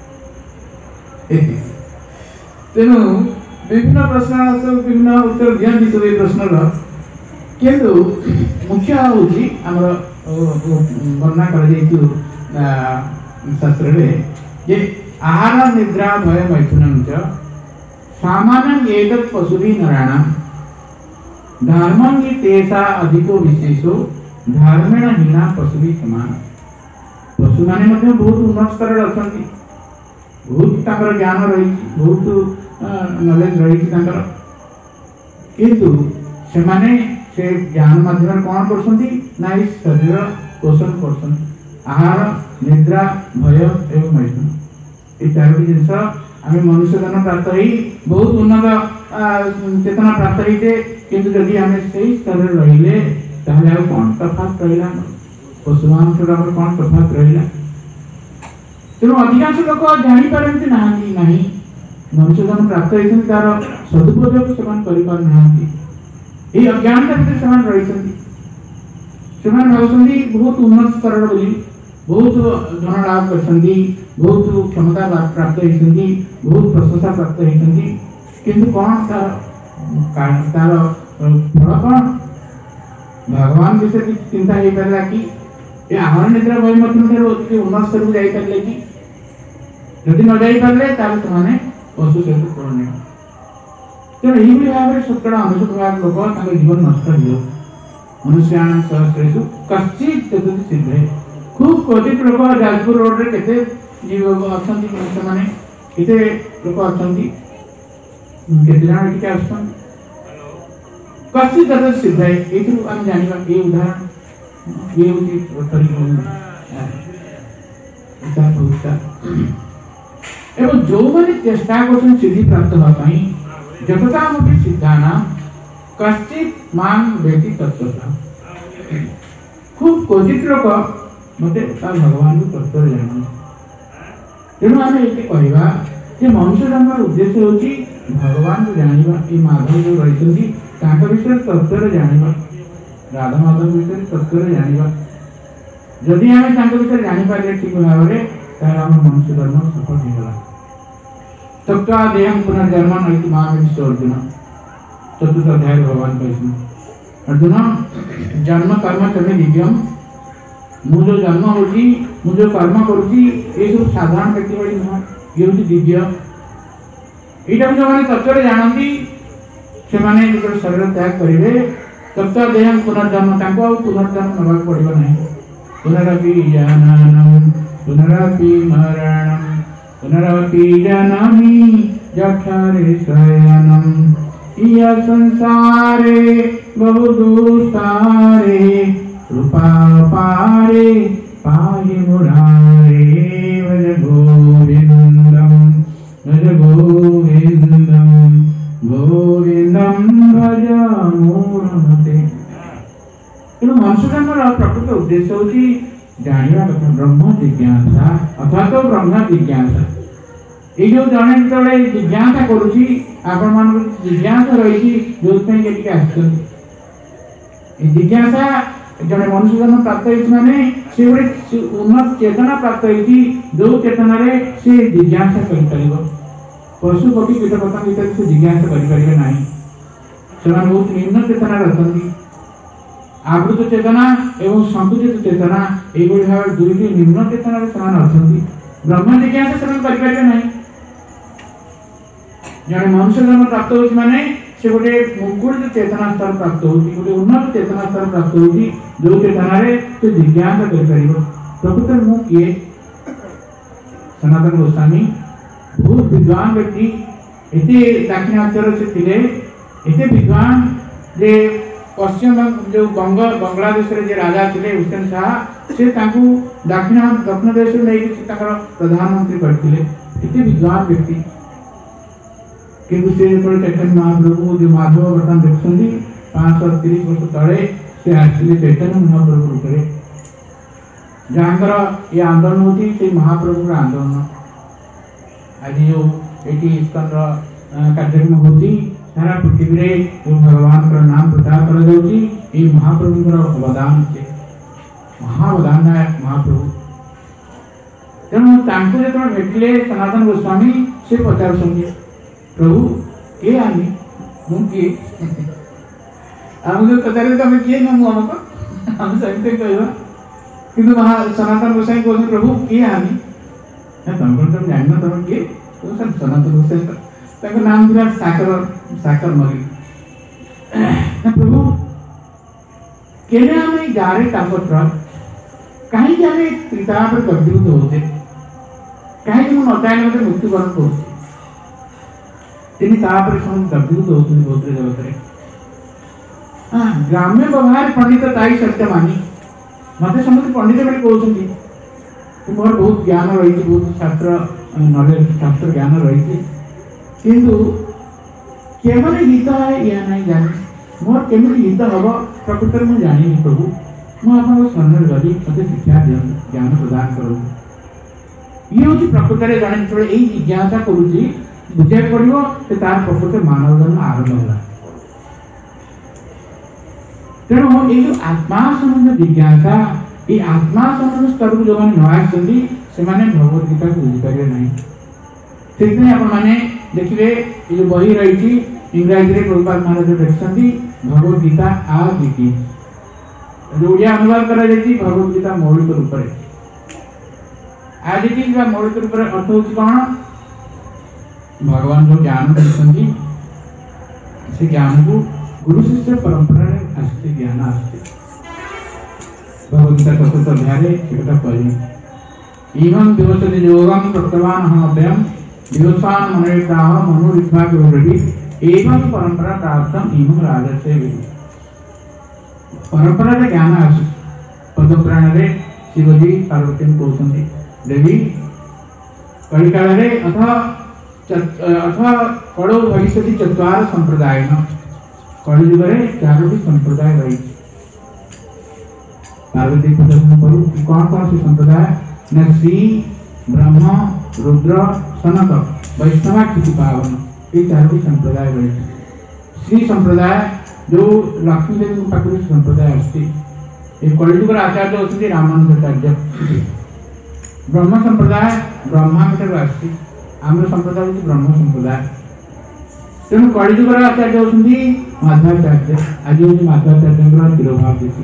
तेणु विभिन्न प्रश्न सब विभिन्न उत्तर दिखाती सब ये प्रश्न किंतु मुख्य हूँ वर्णना कर शास्त्र ये आहार निद्रा भय मैथुन सामान्य एक पशुभि नराणाम धर्मं ही तेषा अधिको विशेषो धर्मेण हीना पशुभि समान पशु माने मध्य बहुत उन्नत स्तर अच्छा बहुत ताकर ज्ञान रही बहुत नॉलेज रही किंतु से माने से ज्ञान माध्यम कौन कर शरीर पोषण कर आहार निद्रा भय एवं मैथुन ये चारोटी जिनस आम मनुष्य जन्म प्राप्त हो बहुत उन्नत चेतना प्राप्त होते किंतु जदि आम से स्तर रहिले कौन तफात रहा पशु मान कौन तफात रहा तेणु अधिकांश लोक जापारती ना मनुष्य जन्म प्राप्त होती तार सदुपयोग से अज्ञानता भर से रही बहुत उन्नत स्तर बोली बहुत धन लाभ कर बहुत क्षमता प्राप्त होती बहुत प्रशंसा प्राप्त होती किंतु कौन तार तार फल कौन भगवान विषय चिंता हो पारा कि ये आहार निद्रा भय मध्य उन्नत स्तर को जापारे कि जदि न जापारे से पशु सहित तुलनीय तेणु यही भाव में शतकड़ा अनेक भाग लोक जीवन नष्ट हो मनुष्याण सहस्रेषु कश्चित चतुर्थी सिद्ध खूब क्वचित लोक जाजपुर रोड रे केते जीव अच्छा मनुष्य मैंने केते लोक अच्छा केते जन टिके आसुछन कश्चित चतुर्थी सिद्ध ये आम जाना ये उदाहरण ये हूँ एवं जो मैंने चेष्टा कर सिद्धि प्राप्त होगापी जतता मुझे सिद्धाना कश्चित मान व्यक्ति तत्व खूब क्वचित लोक मत भगवान को तत्व जान तेणु आम ये कह मनुष्य जन्म उद्देश्य हूँ भगवान को जाना ये माधव जो रही विषय तत्व जाना राधा माधव विषय तत्व जाना जदि आम विषय जापारे ठीक भाव में आम मनुष्य जन्म सफल होगा तत्वा देहम पुनर्जन्म नहीं माम अर्जुन चतुर्थ अध्याय भगवान कहते अर्जुन जन्म कर्म तमें दिव्यम मु जो जन्म होची मु जो कर्म करुची ये सब साधारण व्यक्ति भाई नुह ये हूँ दिव्य यहाँ जो मैंने तत्व जानती से माने जो शरीर त्याग करेंगे तत्व देहम पुनर्जन्म पुनर्जन्म नवाक पड़ेगा नहीं पुनरपि जाननम पुनरपि मरणम पुनरपि जानामि जठरे शयनम इह संसारे बहुदुस्तारे कृपा पारे पाहि मुरारे भज गोविंदम भज गोविंदम गोविंदम भज मूढ़मते तेणु मनुष्य जन्मर प्रकृत उद्देश्य हूँ जाना कथा ब्रह्म जिज्ञासा अथवा तो ब्रह्म जिज्ञासा ये जो जड़े जो जिज्ञासा करुच्ची आपण मान जिज्ञासा रही जो जिज्ञासा जड़े मनुष्य जन्म प्राप्त होने से गोटे उन्नत चेतना प्राप्त होती जो चेतन से जिज्ञासा कर पशु पक्षी कीट पतंग इत्यादि से जिज्ञासा करें ना से बहुत निम्न चेतना अच्छा आवृत चेतना एवं संकुचित चेतना ये भाव दुईटी निम्न चेतना अच्छा ब्रह्म जिज्ञासा से करें ना जड़े मनुष्य जन्म प्राप्त हो माने से गोटे मुकुलित चेतना स्तर प्राप्त हो गोटे उन्नत चेतना स्तर प्राप्त हो जो चेतना से जिज्ञासा कर प्रकृत मु किए सनातन गोस्वामी बहुत विद्वान व्यक्ति एते दाक्षिणात्यर से थिले एते विद्वान जे पश्चिम जो बंग बांग्लादेश रे राजा थे हुसैन शाह से दक्षिण दक्षिण देश नहीं प्रधानमंत्री करते इतने विद्वान व्यक्ति किंतु से चैतन्य महाप्रभु जो माधव बर्तमान देखते पांच सौ तीस वर्ष तले से आसते चैतन्य महाप्रभु रूप में जहाँ ये आंदोलन होती से महाप्रभु आंदोलन आज जो ये इस्कन कार्यक्रम होती सारा पृथ्वी रे जो भगवान का नाम प्रचार कर जाउची ए महाप्रभु का अवदान छे महावदान है महाप्रभु तेणु तांको जो भेटले सनातन गोस्वामी से पचार प्रभु के आनी मुझे आम जो पचारे तो किए ना मुझको हम सहित कहवा किंतु महा सनातन गोस्वामी कहते प्रभु के आनी तुम तुम जान तुम किए सनातन गोस्वामी नाम था साकर साकर मरी प्रभु केने आम गारे टापट्र कहीं आम तापर गभीभूत होते कहीं न चाहे मत मृत्युवरण करुचे गभीभूत होते भौतिक जगत में। हाँ ग्राम्य व्यवहार पंडित ताई सत्य मानी मत समस्त पंडित बोली कहते मोर बहुत ज्ञान रही बहुत शास्त्र नॉलेज शास्त्र ज्ञान रही किंतु केवल हित है या नहीं जानी मोर केमी हित हम प्रकृत में जानी प्रभु मुझे शरण गली मत शिक्षा दिखाँ ज्ञान प्रदान करूँ ये हूँ प्रकृत में जन जो यही जिज्ञासा करुच्ची बुझा पड़ो तार प्रकृत मानव जन्म आरंभ होगा तेणु ये जो आत्मा संबंध जिज्ञासा ये आत्मा संबंध स्तर को जो मैंने न आसती से भगवत गीता को बुझीपारे ना से आपने देखिए ये जो बही रही इंग्राजी में प्रभुपाद महाराज लिखिं भगवत गीता आज इट इज ओडिया अनुवाद करा भगवत गीता मौलिक रूप में आज इट इज मौलिक रूप में अर्थ हूँ कौन भगवान जो ज्ञान देते से ज्ञान को गुरु शिष्य परंपरा आसते ज्ञान आसते भगवत गीता चतुर्थ अध्याय एक कही इवं दिवसति योगं प्रत्यवान अहमभ्यम दिवसान मनोरिताः मनोरित्वा गौरवी एवं परंपरा प्राप्तम इवं राजस्य विदु परंपरा रे ज्ञान आसु पद पुराण रे शिवजी पार्वती को कहते देवी कलिकाल रे अथवा अथवा कड़ो भविष्य चतुर संप्रदाय कलिजुग में चारोटी संप्रदाय रही पार्वती को दर्शन करूँ कि कौन कौन से संप्रदाय न श्री ब्रह्म रुद्र सनक वैष्णवा क्षिति पावन ये चारोटी संप्रदाय रही श्री संप्रदाय जो लक्ष्मी देवी पाखु संप्रदाय आसती कलिजुगर आचार्य अच्छे रामानुजाचार्य ब्रह्म संप्रदाय ब्रह्मा आसती आम संप्रदाय हूँ ब्रह्म संप्रदाय तेणु कलिजुगर आचार्य होती माधवाचार्य आज हूँ माधवाचार्य तिरोभाव देखिए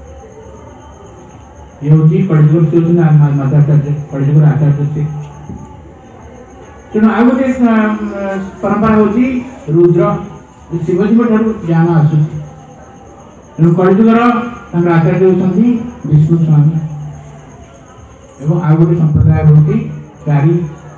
ये हूँ कलिजुगर से होती माधवाचार्य कलिजुगर आचार्य से तेणु आ गए परंपरा हूँ रुद्र शिवजी ज्ञान आसू तेणु कलिजुगर आचार्य होती विष्णु स्वामी एवं आ गए संप्रदाय हूँ चारि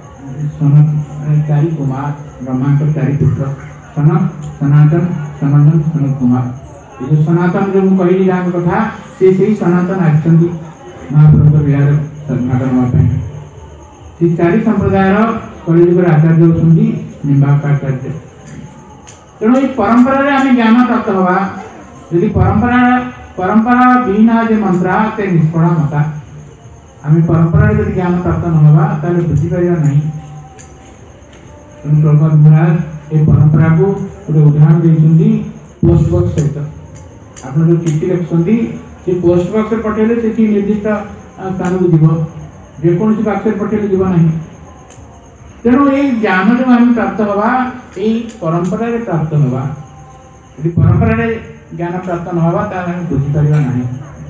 चारि कुमार ब्रह्मांकर चारि पुत्र सनक सनातन सनातन सनत कुमार ये जो सनातन जो मुझे कहली जहाँ कथा से से सनातन आसती महाप्रभु विहार साधना करने चारि संप्रदाय कलिजुगर आचार्य होती निम्बाकाचार्य तेणु ये परंपरा आम ज्ञान प्राप्त हवा यदि परंपरा परंपरा विहीना जे मंत्रा से निष्फला मता आम परंपरा यदि ज्ञान प्राप्त न हवा ताले बुझीपार नहीं प्रभुपाद महाराज ये परंपरा को गोटे उदाहरण देती पोस्ट बक्स सहित आप जो चिठी लिखुंट पोस्ट बक्स पठेले से निर्दिष्ट स्थान को जीव जेकोसी बक्स पठेले जीव ना तेणु ये ज्ञान जो आम प्राप्त हवा ये परंपरा प्राप्त हवा यदि परंपरा ज्ञान प्राप्त न हवा ताल आम बुझीपार ना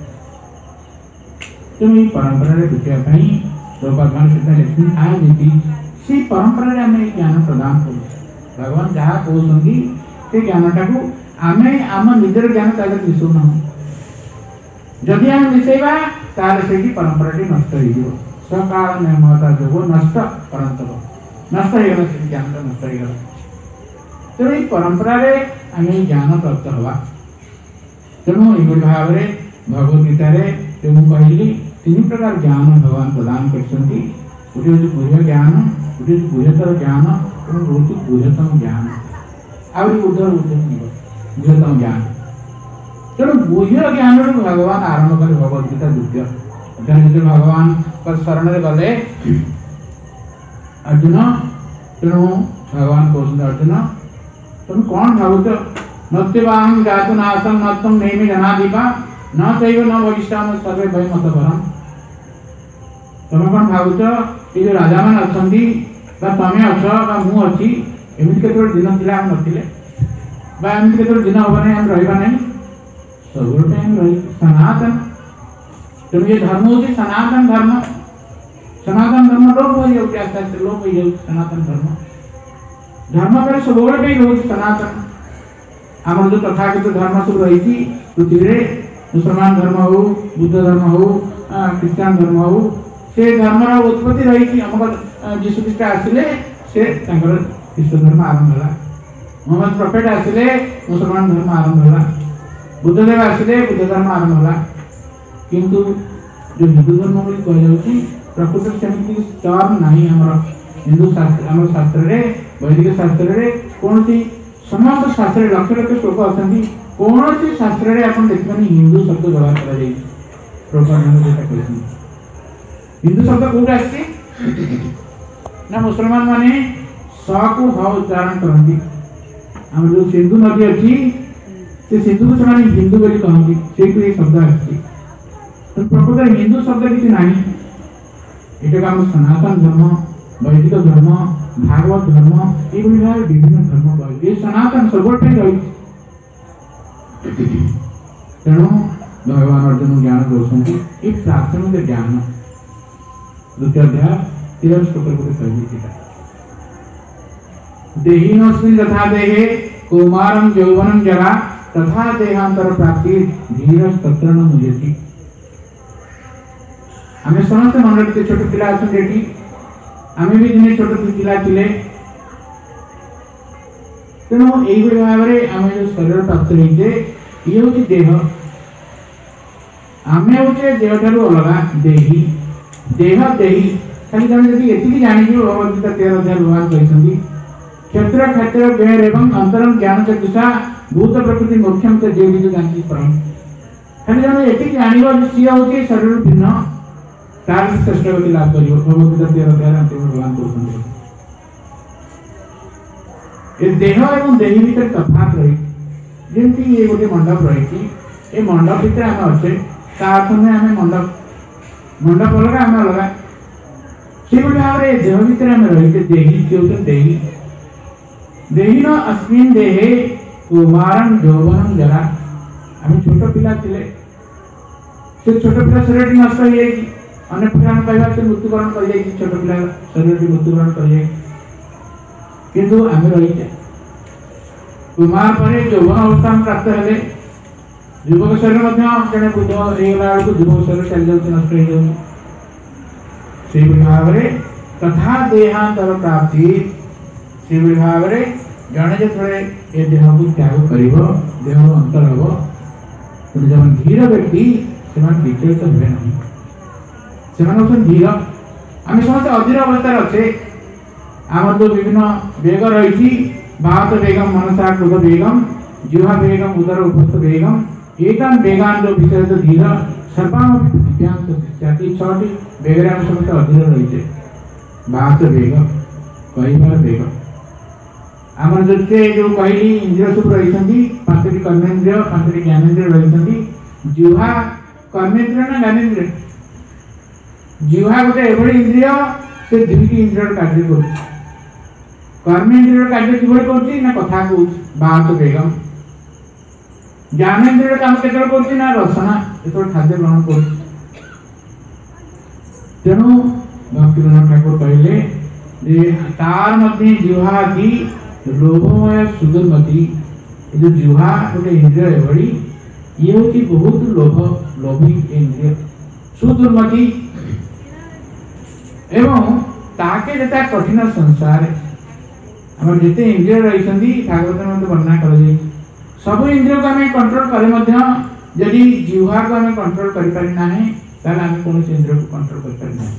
तेणु ये परंपरा बुझापी प्रभुपाद महाराज लिखी आज से परंपरा आम ज्ञान प्रदान कर भगवान जहाँ कहते से ज्ञानटा को आम आम निजर ज्ञान ताले मिसौना जदि आम मिसेवा ताले से परंपरा नष्ट हो सकाल नियमता जो नष्ट परंतु नष्ट हो ज्ञान नष्ट हो तेणु ये परंपरा आम ज्ञान प्राप्त हवा तेणु ये भाव में भगवत गीतार जो मुझे तीन प्रकार ज्ञान भगवान प्रदान कर गोटे हूँ गुह्य ज्ञान गोटे हूँ गुह्यतर ज्ञान और रोटी गुह्यतम ज्ञान आहरी ऊर्धर गुह्यतम ज्ञान तेणु गुह्य ज्ञान रू भगवान आरंभ कले भगवत गीता द्वितीय अध्याय भगवान शरण में गले अर्जुन तेणु भगवान कहते अर्जुन तुम कौन भावुच नत्यवाहं जातु नासं न तुम नेमि जनाधिपा न चैव न भविष्यामि सर्वे भय मत परम तुम कौन भावुच ये जो राजा मान अच्छा तमें अच मु अच्छी एमती केत दिन थी आम नथिले एमती केत दिन हम ना आम रहा नहीं सब टाइम रही सनातन तेणु ये धर्म हूँ सनातन धर्म सनातन धर्म लोप हो जाए आस्ते आस्ते लोप हो जाए सनातन धर्म धर्म पर सब रोज सनातन आम जो तथाकथित धर्म सब रही पृथ्वी में मुसलमान धर्म हो बुद्ध धर्म हो ख्रीष्टान धर्म हो से धर्मर उत्पत्ति रही आम जीशु ख्रीष्ट आसिले से ख्रीष्ट धर्म आरंभ है। मोहम्मद प्रॉफेट आसिले मुसलमान धर्म आरंभ है। बुद्धदेव आसिले बुद्ध धर्म आरंभ है। किंतु जो हिंदू धर्म बोली कह प्रकृत सेमती टर्म नहीं आम हिंदू शास्त्र आम शास्त्र रे वैदिक शास्त्र रे कौन सी समस्त शास्त्र लक्ष लक्ष श्लोक अच्छा कौन सी शास्त्र रे आप देखिए हिंदू शब्द व्यवहार कर हिंदू शब्द कौट आ मुसलमान माने स को ह उच्चारण करती आम जो सिंधु नदी अच्छी से सिंधु को से हिंदू बोली कहती से शब्द आती प्रकृत हिंदू शब्द किसी ना ये आम सनातन धर्म वैदिक धर्म भागवत धर्म ये भाव विभिन्न धर्म कह सनातन सब रही तेणु भगवान अर्जुन ज्ञान दौरान ये प्राथमिक ज्ञान द्वितीय अध्याय तेरह श्लोक कह देहिनोस्मिन् तथा देहे कौमारं यौवनं जरा तथा देहांतर प्राप्ति धीरस् तत्र न मुह्यति। आमे समस्त मंडल के छोटे पिला अछन देठी आमे भी दिने छोटे पिला थिले तेणु एई भाव रे आमे जो शरीर प्राप्त होइजे ये होची देह आमे होचे देह ठारू अलगा देही देह देही खाली जने जति एतिकी जानि जो भगवत गीता तेरह अध्याय भगवान कहछन्ती क्षेत्र क्षेत्र वेर एवं अंतरम ज्ञान चक्षुषा भूत प्रकृति मोक्षम से जे भी जानती परम खाली जने एतिकी जानिबो जे सिया होची शरीर भिन्न तार श्रेष्ठ गति लाभ करियो भगवत गीता तेरह अध्याय अंतिम भगवान कहछन्ती ए देह एवं देही भीतर तफात रही जेंति ये गोटे मंडप रही ए मंडप भीतर आमे अच्छे ता अर्थ में आमे मंडप मंडप अलगा आमे अलगा से भाव रे देह भीतर आमे रही देही के देही देहिनो अस्मिन् देहे कुमारं यौवनं जरा आमे छोट पिला थिले से छोट पिला शरीर नष्ट हो जाई अन्य पुराण कहबा से मृत्युवरण कर जाई छोट पिला शरीर की मृत्युवरण कर जाई किंतु आमे रही छे कुमार परे यौवन अवस्था में प्राप्त हेले युवक शरीर मध्य जने बुद्ध एला को युवक शरीर चल जाउछ नष्ट हो जाउछ से भाव रे तथा देहांतर प्राप्ति से भाव रे जने जे थोड़े ए देह को त्याग करिवो देह अंतर हबो तो जब धीर व्यक्ति सेमान विचलित होबे नहीं सेमान होसन धीर आमे समस्त अधीर अवस्था अच्छे आमर जो विभिन्न वेग रही बात वेगम मनसा क्रोध वेगम जिह्वा वेगम उदर उपस्थ वेगम एकान वेगान जो विषय तो धीर सर्पाम दिव्यांग जाति छटी वेगरे हम समस्त अधीर रही छे बात वेग कहिबार वेग आमर जते जो कहली इंद्रिय सब रही छथि पांचटी कर्मेंद्रिय पांचटी ज्ञानेंद्रिय रही छथि जिह्वा कर्मेंद्रिय ना ज्ञानेंद्रिय जिह्वा गोटे एभली इंद्रिय से दुईटी इंद्रिय कार्य कर कर्मेंद्रिय कार्य किभली करछि ना कथा कहउछि बात वेगम ज्ञानेंद्रिय काम केतल करछि ना रसना एतल खाद्य ग्रहण करछि तेणु भक्तिविनोद ठाकुर कहले जे तार मध्ये जिह्वा की लोभमय सुदुर्मति जो जिह्वा गोटे इंद्रिय एभली ये होछि बहुत लोभ लोभी इंद्रिय सुदुर्मति एवं ताके जेता कठिन संसार हमर जेते इंद्रिय रहिसंती भागवत में वर्णना कर जाई सब इंद्रिय को हमें कंट्रोल करे मध्य यदि जिह्वा को हमें कंट्रोल करि पारि नाही ताले हमें कोन इंद्रिय को कंट्रोल करि पारि नाही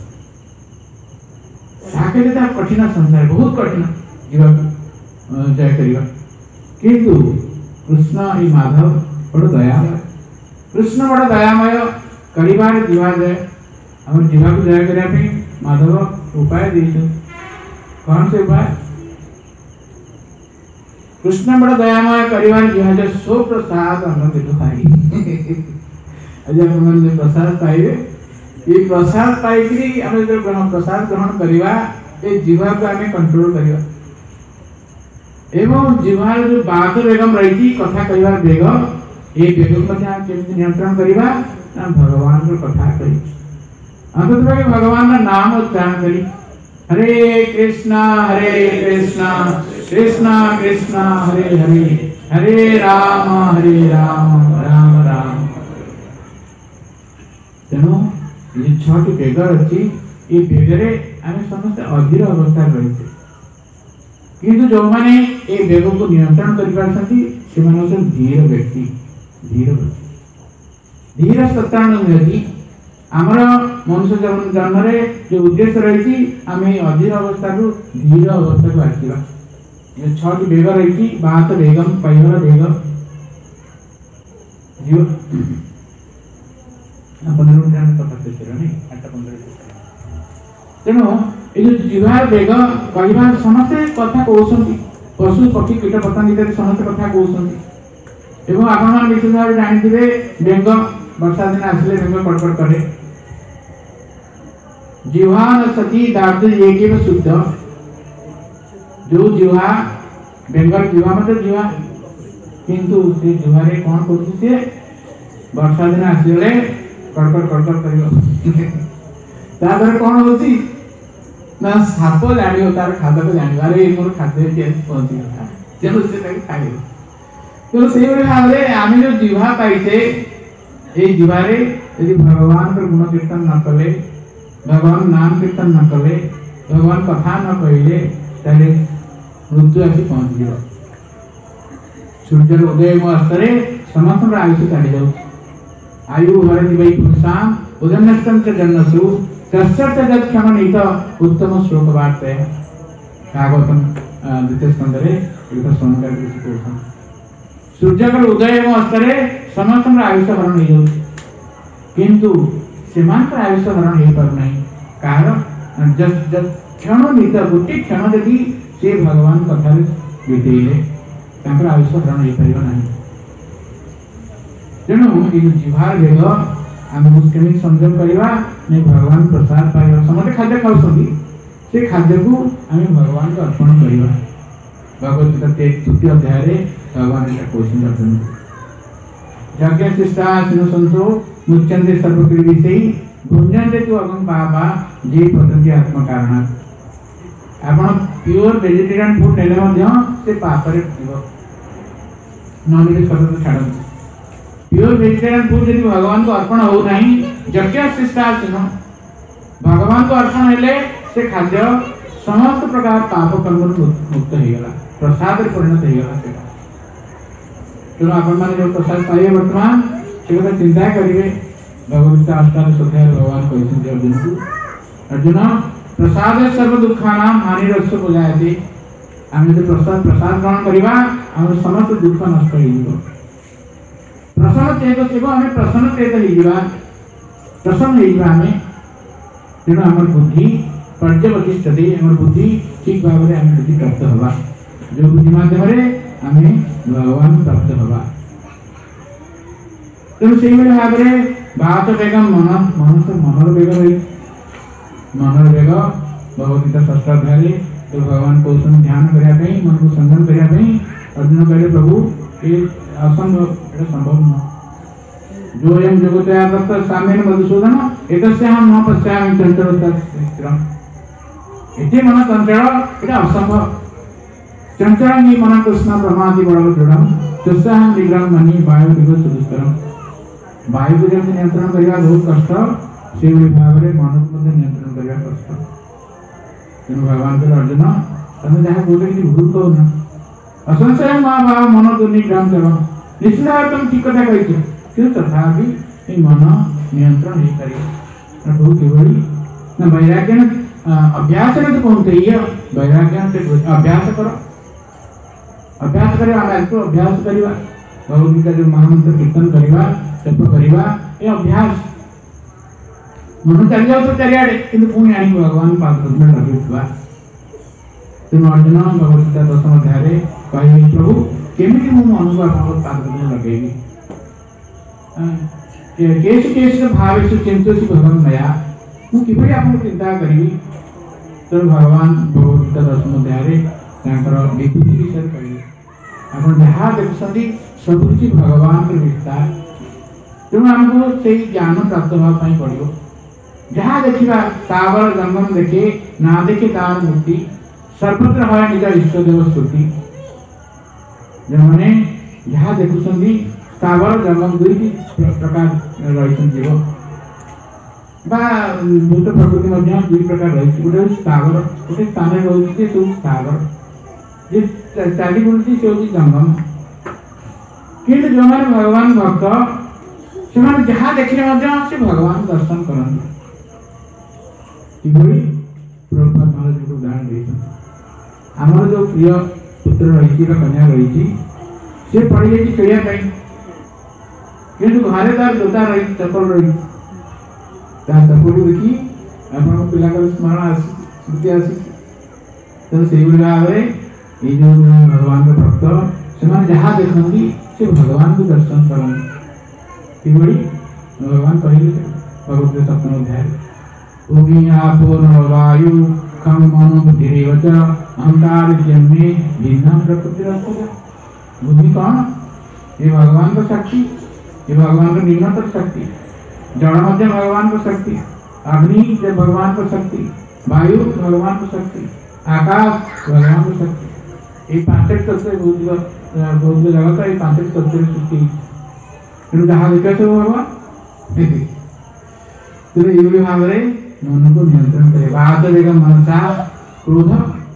ताके जेता कठिन संसार बहुत कठिन जिह्वा जय करिवा किंतु कृष्ण ई माधव बड़ दयामय कृष्ण बड़ दयामय करिबार जिह्वा जय हमर जिह्वा को जय करिया पे माधव उपाय देते कौन से उपाय कृष्ण बड़ दयामय करिवार जिहाज सो प्रसाद अन्न देतो खाई अजय मन जे प्रसाद पाइबे ये प्रसाद पाइकरी हम जो ग्रहण प्रसाद ग्रहण करिवा ए जिह्वा को हमें कंट्रोल करिवा एवं जिह्वा जो बात वेगम रही कथा कहिवार वेग ए वेग को हम केमति नियंत्रण करिवा ना भगवान को कथा करी अंततः भगवान का नाम उच्चारण करी हरे कृष्णा हरे कृष्णा कृष्णा कृष्णा हरे हरे हरे राम हरे राम राम राम तेणु ये छटी बेग अच्छी ये बेगरे आम समस्त अधीर अवस्था रही किंतु जो मैंने ये बेग को नियंत्रण कर धीर व्यक्ति धीर व्यक्ति धीर सत्तानुयोगी आमर मनुष्य जन्म जो उद्देश्य रही आम अधीर अवस्था को धीर अवस्था को आसवा ये छटी बेग रही बात बेगम पैगल बेग तेणु ये जीवार बेग कह समस्ते कथा कहते पशु पक्षी कीट पतंग इत्यादि समस्त कथा कहते एवं आपण विशेष भाव जानते बेंग वर्षा दिन आसिले बेंग कड़कड़ करे जिह्वा न सती दार्द एक शुद्ध जो जिह्वा बेंगर जिह्वा मतलब जिह्वा किंतु से जिह्वा कौन कर वर्षा दिन आसगले कड़कड़ कड़कड़ कर कौन हो ना साप जान तार खाद्य को जान अरे मोर खाद्य पहुंची तेणु से खाए तेणु से भाव में आम जो जिह्वा पाइचे ये जिह्वारे यदि भगवान गुण कीर्तन न कले भगवान नाम कीर्तन न कले भगवान कथा न कहले ताले मृत्यु आसी पहुंच जाए सूर्य उदय अस्तरे समस्त आयुष चढ़ी जाऊ आयु हरति वै पुरुषां उदन्नष्टं च जन्मसु तस्सर्थ क्षम नीत उत्तम श्लोक वार्ता भागवतम द्वितीय स्कंद रे एक सोमकार ऋषि कहउछन सूर्य कर उदय एवं अस्तरे समस्त आयुष हरण हो किंतु सेमान आयुष हरण हो पार नहीं कारण क्षण नीत गोटे क्षण यदि से भगवान कथा बितेले आयुष हरण हो पार नहीं तेणु ये जीवार बेग आम केमी संजोग करवा नहीं भगवान प्रसाद पाइबा समस्त खाद्य खाऊँ से खाद्य को आम भगवान को अर्पण करवा भगवत गीता तृतीय अध्याय भगवान कहते यज्ञ शिष्टा सिनुसंतो मुच्यन्ते सर्वक्रिय विषयी भुंजन्ते तु अगम बाबा जे पतंती आत्म कारण आपण प्योर वेजिटेरियन फूड नेले मध्य से पाप रे पड़िबो नॉन वेज पदार्थ छाड़ंती प्योर वेजिटेरियन फूड यदि भगवान को अर्पण हो नहीं यज्ञ शिष्टा सिनो भगवान को अर्पण हेले से खाद्य समस्त प्रकार पाप कर्म मुक्त हो गला प्रसाद परिणत हो गला तेणु आपण मैंने जो प्रसाद पाइबे वर्तमान से कथा चिंता करेंगे भगवत अष्टादश अध्याय भगवान कहते अर्जुन को अर्जुन प्रसाद सर्व दुखानाम हानिरस्य बुझायते आम जो प्रसाद प्रसाद ग्रहण करवा आम समस्त दुख नष्ट हो प्रसन्न चेत शिव आम प्रसन्न चेत हो प्रसन्न हो तेणु आम बुद्धि पर्यवतिष्ठते आम बुद्धि ठीक भाव में आम बुद्धि प्राप्त हवा जो बुद्धि माध्यम आम भगवान प्राप्त हवा तेणु से भाव में बात बेग मन मन से मनर बेग रही मनर बेग भगवदगीता षष्ठ अध्याय तो भगवान को ध्यान करने मन को संयम करने अर्जुन कहले प्रभु ये असंभव ये संभव न जो एम जगतया दत्त सामेन मधुसूदन एतस्याहं न पश्यामि चंचलता एते मन चंचल ये असंभव चंचल ही मन कृष्ण प्रमादि बड़ दृढ़ तस्याहं निग्रह मणि वायु दिवस दुष्करम वायु को जब नियंत्रण करने बहुत कष्ट से भाव में मन को नियंत्रण करने कष्ट तेणु भगवान के अर्जुन तुम जहाँ बोले कि भूल कहो ना असंशय माँ भाव मन दुर्निग्रह करो निश्चित भाव तुम ठीक कथा कही कि तथापि मन नियंत्रण हो पारे प्रभु किभली ना वैराग्य अभ्यास तो कहते ये वैराग्य अभ्यास करो अभ्यास कर अभ्यास करवा भगवदगीता जो महामंत्र कीर्तन करवा जप करवा ये अभ्यास मन चल जाओ तो चारिआडे किंतु पुणी आनी भगवान पाद में लगे तेणु अर्जुन भगवदगीता दशम अध्याय कहे प्रभु केमिति मो मन को आप पाद में लगेगी केश केश भाव से चिंतसी भगवान नया मु किभली आपको चिंता करी तेणु भगवान भगवदगीता दशम अध्याय विभूति विषय कहे आप जहाँ देखते सब किसी भगवान के विस्तार तेणु आमको से ज्ञान प्राप्त होगा पड़ो जहाँ देखा तावर जंगम देखे ना देखे तार मुक्ति सर्वत्र है निज इष्टदेव स्तुति जो मैंने जहाँ देखुं तावर जंगम दुईटी प्रकार रही जीव बा भूत प्रकृति मध्य दुई प्रकार रही गोटे हूँ स्थावर गोटे स्थान रोचे सब स्थावर जे चली बुलती से हूँ जंगम किंतु जो मैंने भगवान भक्त से मैंने जहाँ देखने से भगवान दर्शन करते प्रभुपाद महाराज को उदाहरण देते आमर जो प्रिय पुत्र रही कन्या रही सी पड़ जाए खेलिया किंतु घरे तार जोता रही चपल रही चपल देखी आप पिला स्मरण स्मृति आसी तो से भाव ये जो भगवान के भक्त से जहाँ देखती से भगवान को दर्शन करती भगवान कहले भगवत सप्तम अध्याय भूमि आपो वायु खम मनो बुद्धिरेव च अहंकार जन्मे भिन्न प्रकृति बुद्धि कौन ये भगवान का शक्ति ये भगवान का निम्नतर शक्ति जड़ मध्य भगवान को शक्ति अग्नि जब भगवान को शक्ति वायु भगवान को शक्ति आकाश भगवान को शक्ति ये पांच तत्व बहुत बहुत जगत ये पांच तत्व सृष्टि तेणु जहाँ देखा सब भगवान तेरे ये भाव मन को नियंत्रण करे बात देगा मनसा क्रोध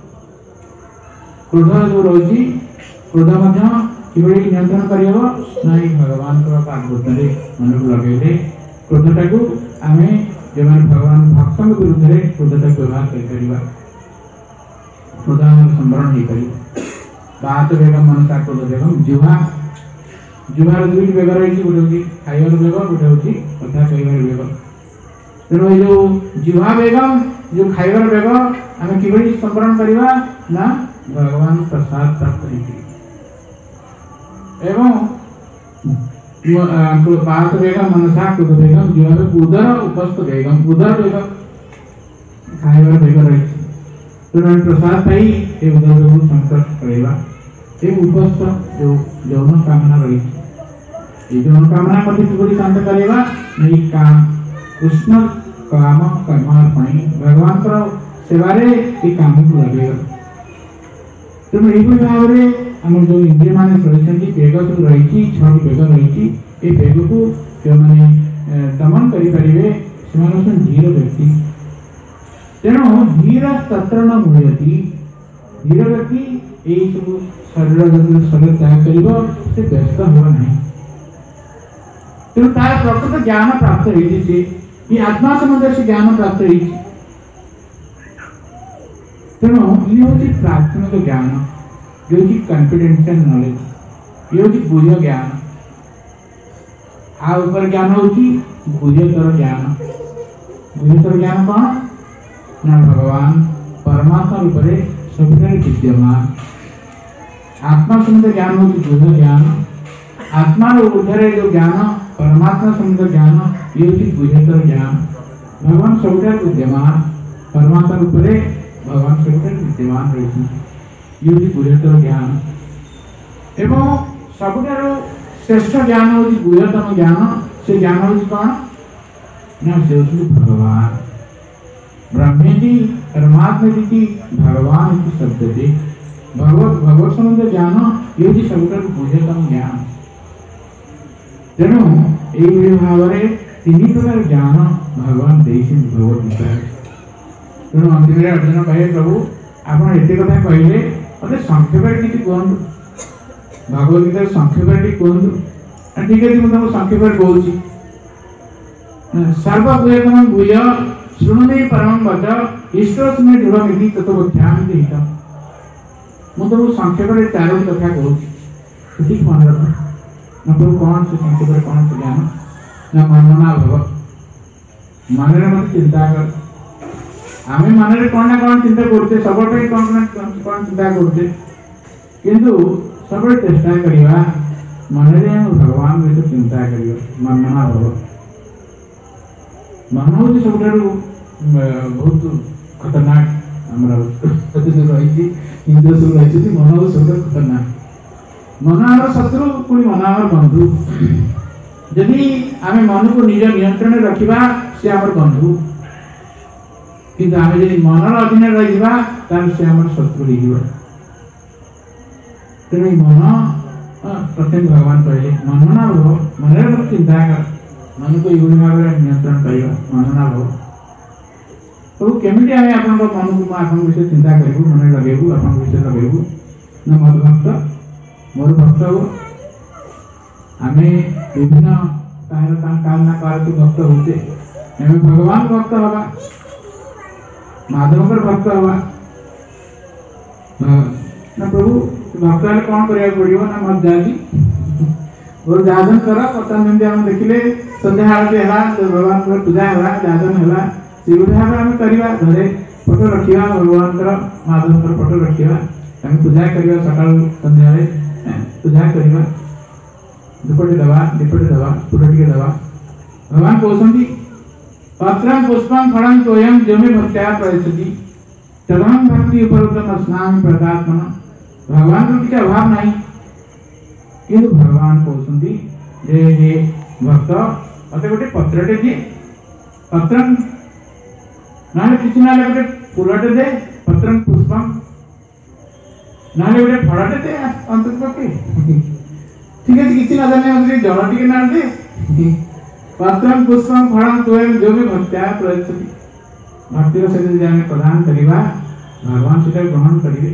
क्रोध जो रही क्रोध मध्य किभଳି नियंत्रण करियो नाही भगवान को पार्वती मन को लगे क्रोधटा को आमे जो भगवान भक्त विरुद्ध रे क्रोधटा व्यवहार कर करिबा क्रोध हम संवरण नहीं करी बात बेगम मनसा क्रोध बेगम जुहा जुहार दुई बेग रही गोटे खाइबार बेग गोटे होची कथा कहबार बेग तेणु ये जो जुहा बेगम जो खाइबार बेग आमे किभଳି संवरण करिबा ना भगवान प्रसाद प्राप्त करी एवं पार्थ बेगम मनसा क्रोध बेगम जो उदर उपस्थ बेगम उदर बेगम खाइबार बेग रही तेणु प्रसाद पाई ये उदर बेग संकट करेगा ये उपस्थ जो यौन कामना रही ये यौन कामना प्रति किभଳି शांत करेगा नहीं काम कृष्ण काम कर्मार्पण भगवान को सेवारे ये काम को लगेगा तेणु यही भाव में आम जो इंद्रिय मान रही बेग सब रही छह बेग रही ये बेग को जो मैंने दमन करें से धीर व्यक्ति तेणु धीर तत्र न मुह्यति धीर व्यक्ति यही सब शरीर शरीर त्याग कर से व्यस्त हुआ नहीं तेणु तार प्रकृत ज्ञान प्राप्त होती ये आत्मा संबंध से ज्ञान प्राप्त होती तेणु ये हूँ प्राथमिक ज्ञान जो कि कॉन्फिडेंशियल नॉलेज ये हूँ गुह्य ज्ञान आ ऊपर ज्ञान हूँ गुह्यतर ज्ञान गुह्यतर ज्ञान कौन ना भगवान परमात्मा रूप में सबुठारे विद्यमान आत्मा संबंध ज्ञान हूँ गुह्य ज्ञान आत्मा ऊर्धरे जो ज्ञान परमात्मा संबंध ज्ञान ये हूँ गुह्यतर ज्ञान भगवान सबुठारे विद्यमान परमात्मा रूप में भगवान सबुठारे विद्यमान रही ये गुह्यतर ज्ञान एवं सबुठार श्रेष्ठ ज्ञान हूँ गुह्यतम ज्ञान से ज्ञान हूँ कौन ना से भगवान ब्रह्मेति परमात्मेति भगवान की शब्द थे भगवत भगवत संबंध ज्ञान ये हूँ सबुठार गुह्यतम ज्ञान तेणु ये भाव में तीन प्रकार ज्ञान भगवान देते भगवत गीता तेणु अंतिम अर्जुन कहे प्रभु आप एत कथा कहले मत संक्षेप किसी कहतु भगवत गीता संक्षेप कहतु ठीक है मुझे संक्षेप कहूँ सर्वभूतम भूय शुणुमे परम वच इष्टस्मे दृढ़मिति तत्वध्यान हितम मुझे तुमको संक्षेप चारोटी कथा कहूँ ठीक मन रख ना प्रभु कौन से संक्षेप कौन से ज्ञान ना मनना भव मन मत चिंता कर आम मन कौन ना कौन चिंता करते सब कौन ना कौन चिंता करते किंतु सब चेष्टा करवा मन भगवान विषय चिंता कर मनना भव मन हूँ सब बहुत खतरनाक रही इंद्र सब रही मन हूँ सब खतरनाक मन आम शत्रु पुणी मन आम बंधु जदि आम मन को निज नियंत्रण रखा सी आम बंधु किंतु आम जब मनर अधीन रहा से आम शत्रु हो तेणु मन प्रत्येक भगवान कहे मन ना भव मन चिंता कर मन को ये भाव में नियंत्रण करवा मनना भाव प्रभु केमिटी आम आप मन को आप विषय चिंता करूँ मन लगेबू आप विषय लगेबू न मद भक्त मोर भक्त हो आम विभिन्न काल ना काल तो भक्त होते एम भगवान भक्त हवा माधव भक्त हवा ना प्रभु भक्त हेल्ले कौन करा पड़ो ना मत जाजी और जाजन कर बर्तमान जमी आम देखिले सन्ध्या आरती है भगवान पूजा है जाजन है से भाव आम करवा घरे फोटो रखा भगवान माधव फोटो रखा आम पूजा करवा सका सन्ध्या पूजा करवा धूपटी दवा दीपटी दवा फूल टे दवा भगवान कहते पत्रं पुष्पं फलं तोयं जो मे भक्त्या प्रयच्छति तदहं भक्ति उपरोक्तं स्नामि प्रदात्मना भगवान को किसी अभाव नहीं किंतु भगवान कहते जे हे भक्त मत गोटे पत्रटे दिए पत्र ना कि ना गोटे फूलटे दे पत्र पुष्पम ना गोटे फलटे दे अंत पके ठीक है किसी ना जाने मतलब जल टिके ना दे पत्र पुष्पम फलम तोयं जो भी भक्त्या प्रयच्छति भक्ति सहित आम प्रदान करवा भगवान से ग्रहण करेंगे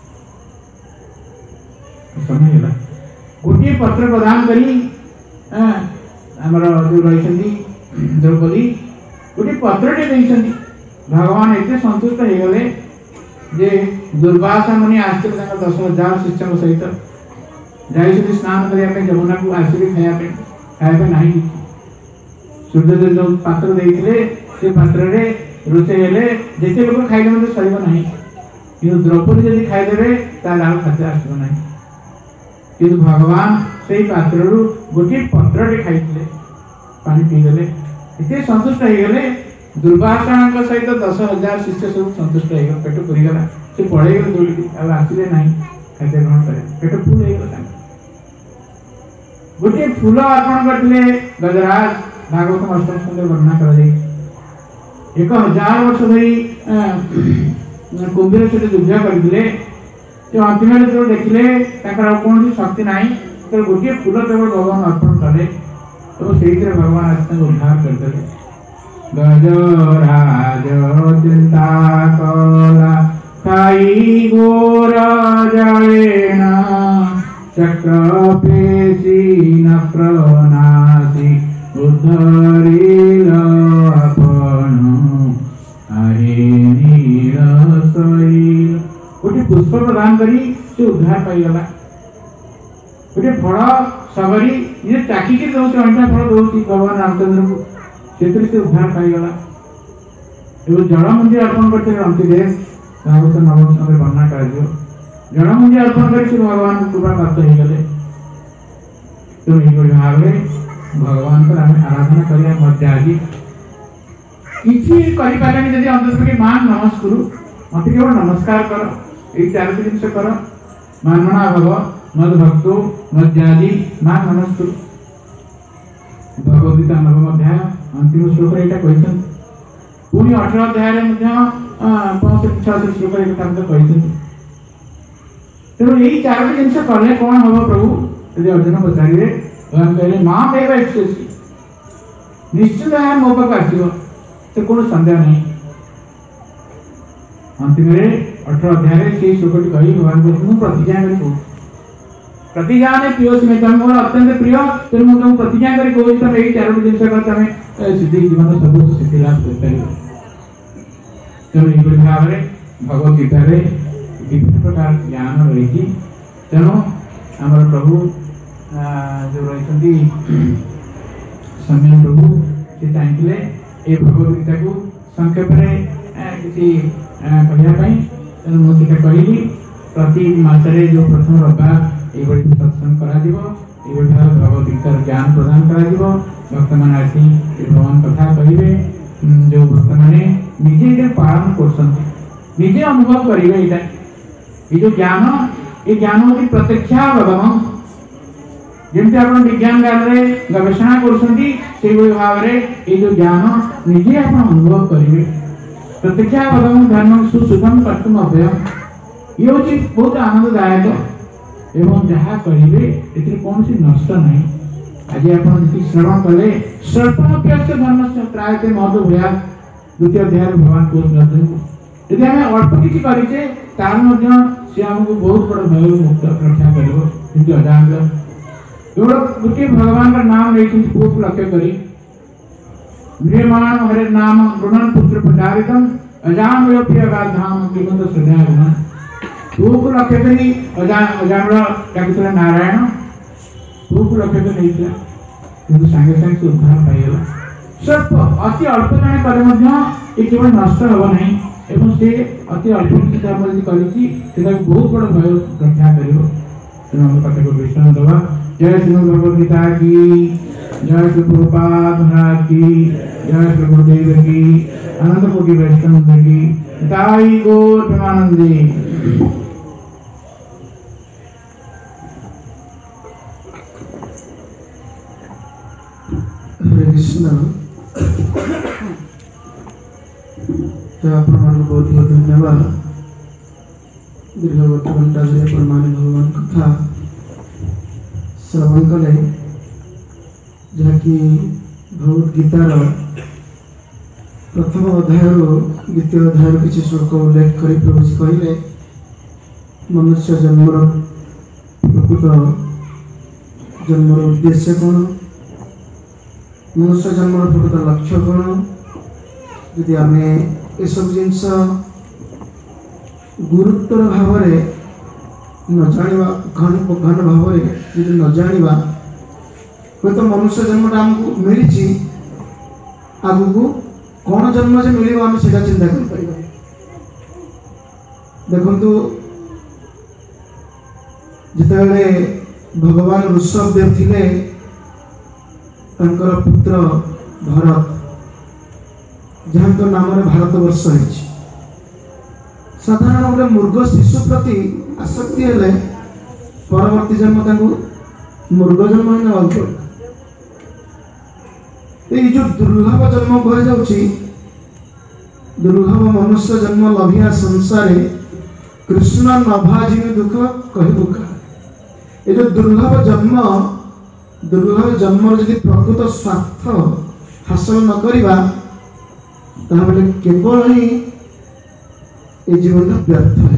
समय है गोटे पत्र प्रदान करी आमर जो रही द्रौपदी गोटे पत्रटे नहीं भगवान एत संतुष्ट हो गले जे दुर्वासा मुनि आसते दस हजार शिष्यों सहित जाइए स्नान करने जमुना को आसिक खायापे खायापे नहीं सूर्यदेव जो पात्र देते से पात्र रोषे हेले जिते लोग खाइले मतलब सर ना कि द्रौपदी जब खाईदे ताल खाद्य आसब ना कि भगवान से पात्र गोटे पत्रटे खाई पानी पीगले इतने संतुष्ट हो गले दुर्वासा सहित दस हजार शिष्य सब संतुष्ट हो पेट पूरीगला से पड़ेगले दौड़ी आसले ना खाद्य ग्रहण करे पेट फुल हो गोटे फूल अर्पण करते गजराज भागवत अष्टम स्कंदे वर्णना कर एक हजार वर्ष धरी कुंभीर सहित युद्ध करते अंतिम जो देखिले कौन शक्ति ना तो गोटे फूल केवल भगवान अर्पण कले तो से भगवान आज उद्धार करते गजराज चिंता कला खाई घोर जड़ेन चक्रपेशी न प्रनाशी उद्धरिल आपण आहे नीरसैल गोटे पुष्प प्रदान करी से उद्धार पाईगला गोटे फल सबरी ये टाकिक दौर अंटा फल दौर भगवान रामचंद्र को से उद्धार पाईगला एवं जलमुंडी अर्पण करते रंतिदेव भागवत नवम स्कंदे वर्णना कर जलमुंडी अर्पण कर भगवान कृपा प्राप्त हो गले तो यही भाव में भगवान को आम आराधना करिया मध्य आज किसी करें जब अंत माँ नमस्कुरु मत केवल नमस्कार कर यही चार जिन कर मानना भव मद भक्तो मध्यादि माँ नमस्कुरु भगवद्गीता नवम अध्याय अंतिम श्लोक यहाँ पुणी अठर अध्याय पैंसठ छठ श्लोक कहते तेणु यही चार जिन कले कौन हम प्रभु यदि अर्जुन पचारे भगवान कहले माँ देव एक्सेसी निश्चित है मो पाक आसो से कौन सन्देह नहीं अंतिम अठर अध्याय से श्लोकटी कही भगवान कहते प्रतिज्ञा कर प्रतिज्ञा ने प्रिय में तुम मोर अत्यंत प्रिय तेणु मुझे तुम प्रतिज्ञा कर कहूँ तुम यही चार जिन तुम सिद्धि जीवन सब सिद्धि लाभ कर तेणु ये भाव में भगवद्गीता विभिन्न प्रकार ज्ञान रही तेणु आम प्रभु जो रही समय प्रभु से चाहिए ये भगवद्गीता को संक्षेप किसी कहवाई तेणु मुझे कहली प्रति मासरे जो प्रथम रविवार ये सत्संग कर भगवद्गीतार ज्ञान प्रदान कर भक्त मान आसी भगवान कथा कहे जो भक्त मैंने निजे पालन कर अनुभव करेंगे यहाँ ये जो ज्ञान ये ज्ञान होती प्रत्यक्षा भगवान जमी आप विज्ञान गारे गवेषणा कर भाव में ये जो ज्ञान निजे आप अनुभव करेंगे प्रत्यक्षा भगवान धर्म सुशुभम कर्तुम अव्ययम ये हूँ बहुत आनंददायक एवं जहाँ करेंगे कौन सी नष्ट नहीं आज आप श्रवण कले स्वल्पमप्यस्य धर्मस्य त्रायते महतो भूयात् द्वितीय अध्याय भगवान कହୁछन्ति यदि आम अल्प किछि करिछे तार मध्य से हमको बहुत बड़ भय मुक्त रक्षा करिवो किंतु अजान एवढ गोटे भगवान का नाम लेकिन पुओ को लक्ष्य करी म्रियमाण हरे नाम गुणन पुत्र प्रचारितम अजान यो प्रियगाध धाम किमत श्रद्धा गुण पुओ को लक्ष्य करी अजान अजान डाकितला नारायण पुओ को लक्ष्य कर नहीं था किंतु संगे संगे उद्धार पाइगला स्वल्प अति अल्प जने करे मध्य ये केवल नष्ट हो नहीं एवं से अति अल्प किताब में करिछि सेटा बहुत बड़ भय रक्षा करिवो तेना हम कथे को विश्राम दवा। जय श्री भगवद गीता की जय श्री प्रभुपाद महाराज की जय श्री गुरुदेव की अनंत कोटि वैष्णव की ताई गौर प्रेमानंदी। हरे कृष्ण। तो आप बहुत बहुत धन्यवाद। दीर्घ गोटे घंटा से परमाने भगवान कथा श्रवण कले जहाँकि भगवद गीतार प्रथम अध्याय द्वितीय अध्याय किसी श्लोक उल्लेख कर प्रभुजी कहले मनुष्य जन्मर प्रकृत जन्मर उद्देश्य कौन, मनुष्य जन्मर प्रकृत लक्ष्य कौन। यदि आम ये सब जिनस गुरुतर भाव न जाना घन घन भाव न जाना हूँ तो मनुष्य जन्मटा आमको मिली आगु को कौन जन्म से मिल आम से चिंता कर देखु जिते भगवान ऋषभदेव थिले तांकर पुत्र भरत जहाँ तो नाम भारत वर्ष है साधारण गोटे मूर्ख शिशु प्रति आसक्ति हेले परवर्ती जन्म मूर्ख जन्म ही ना पड़े। ये जो दुर्लभ जन्म कह जाउछि दुर्लभ मनुष्य जन्म लभिया संसारे कृष्ण नभाजिनी दुख कहि दुख। ये जो दुर्लभ जन्म दुर्लभ जन्म यदि प्रकृत स्वार्थ हासिल न करिबा ताहले केवल ही ये जीवन व्यर्थ है।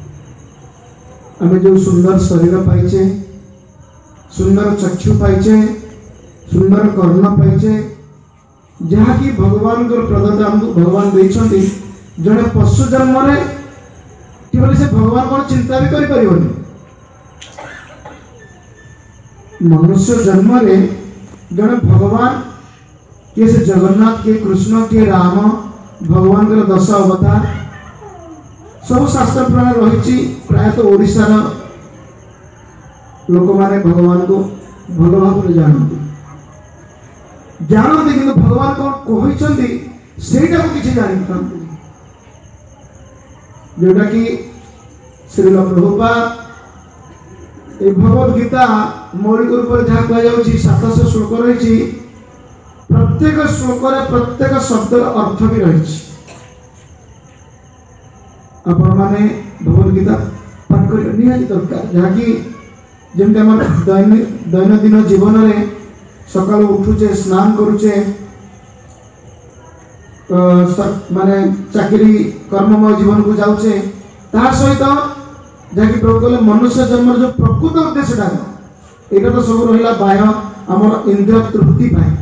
आम जो सुंदर शरीर पाइचे सुंदर चक्षु पाइचे सुंदर कर्ण पाइचे जहाँ कि भगवान प्रदत्त आमको भगवान देइछन्ति जड़े पशु जन्म केवल से भगवान कौन चिंता भी करि परिबनि। मनुष्य जन्म जड़े भगवान किए से जगन्नाथ के कृष्ण के राम भगवान के दश अवतार सब शास्त्र प्राण रही प्रायतः ओडिशार लोक माने भगवान को भल भाव जानते जानते कि भगवान कौन कहते सेटा को किसी जानी था जोटा कि श्रील प्रभुपाद भगवद गीता मौलिक रूप से जहाँ कह सातश श्लोक रही प्रत्येक श्लोक प्रत्येक शब्द अर्थ भी रही आपण माने भगवद गीता पाठ कर निहाती दरकार जहाँ कि जमी आम दैनंदिन जीवन में सका उठुचे स्नान करुचे माने चाकरी कर्ममय जीवन को जाऊे ता सहित जहाँकि प्रभु कहले मनुष्य जन्म जो प्रकृत उद्देश्यटा यहाँ तो सब रहा बाह्य आम इंद्रिय तृप्ति पाए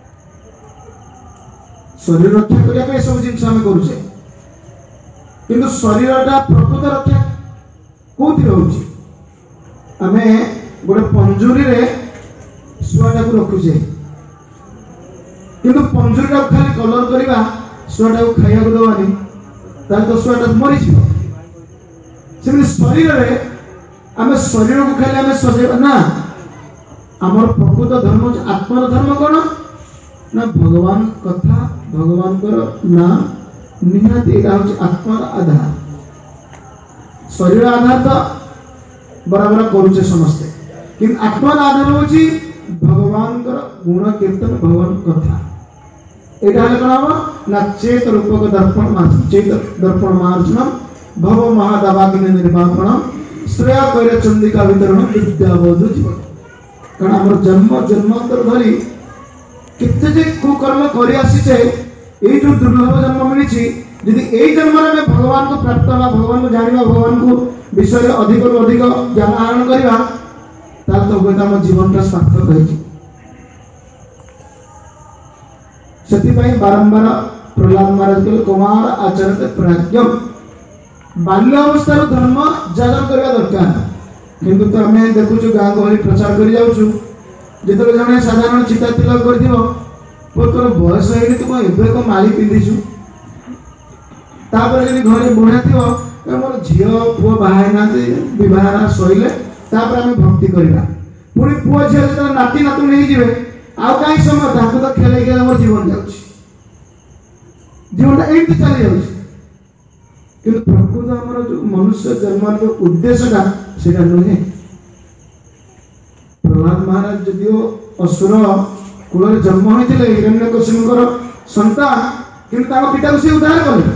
शरीर रक्षा करने सब जिन करुचे किंतु शरीरटा प्रकृत रक्षा कौन रोचे आम गोटे पंजुरी शुआटा को रखुचे किंतु पंजुरीटा खाली कलर करवा शुआटा को खाया दबानी तो शुआटा मरीज से शरीर आम शरीर को खाली आम सजेबा ना आमर प्रकृत धर्म आत्मार धर्म कौन ना भगवान कथा भगवान नाम निहाती आत्मार आधार शरीर आधार तो बराबर करुचे समस्ते कि आत्मार आधार हूँ भगवान गुण कीर्तन भगवान कथा यहाँ कौन हम ना चेत रूपक दर्पण चेत दर्पण मार्जनम भव महादावाग्नि निर्वापणम श्रेय कैर चंदिका वितरण विद्याबोध जीवन कारण आम जन्म जन्मांतर धरी केते कुकर्म कर आसीचे ये जो दुर्लभ जन्म मिली यदि यही जन्म में भगवान को प्राप्त हवा भगवान को जाना भगवान को विषय अधिक रु अधिक ज्ञान आहरण करवा तो हूँ आम जीवन सार्थक है। से बारंबार प्रहलाद महाराज कहले कुमार आचरते प्राज्ञ बाल्य अवस्था धर्म जागरण करवा दरकार किंतु तो आम देखु गाँ गहली प्रचार कर जाऊँ जो जड़े साधारण चिता तिलक कर तोर बयस है तुम एवं माली पिंधिचु तापर जब घरे बुढ़ा थी मोर झी पुओ बाहर ना बह सैले आम भक्ति करवा पुणी पुओ झील जो नाती नातुणी हो आउ कहीं समय ताको तो खेल खेल मोर जीवन जा जीवन एमती चली जाऊँ कि प्रकृत आम जो मनुष्य जन्म जो उद्देश्यटा से नुहे। प्रहलाद महाराज जदिओ असुर कूल जन्म होते हिरण्यकशिपुर संतान किंतु पिता को सी उद्धार कले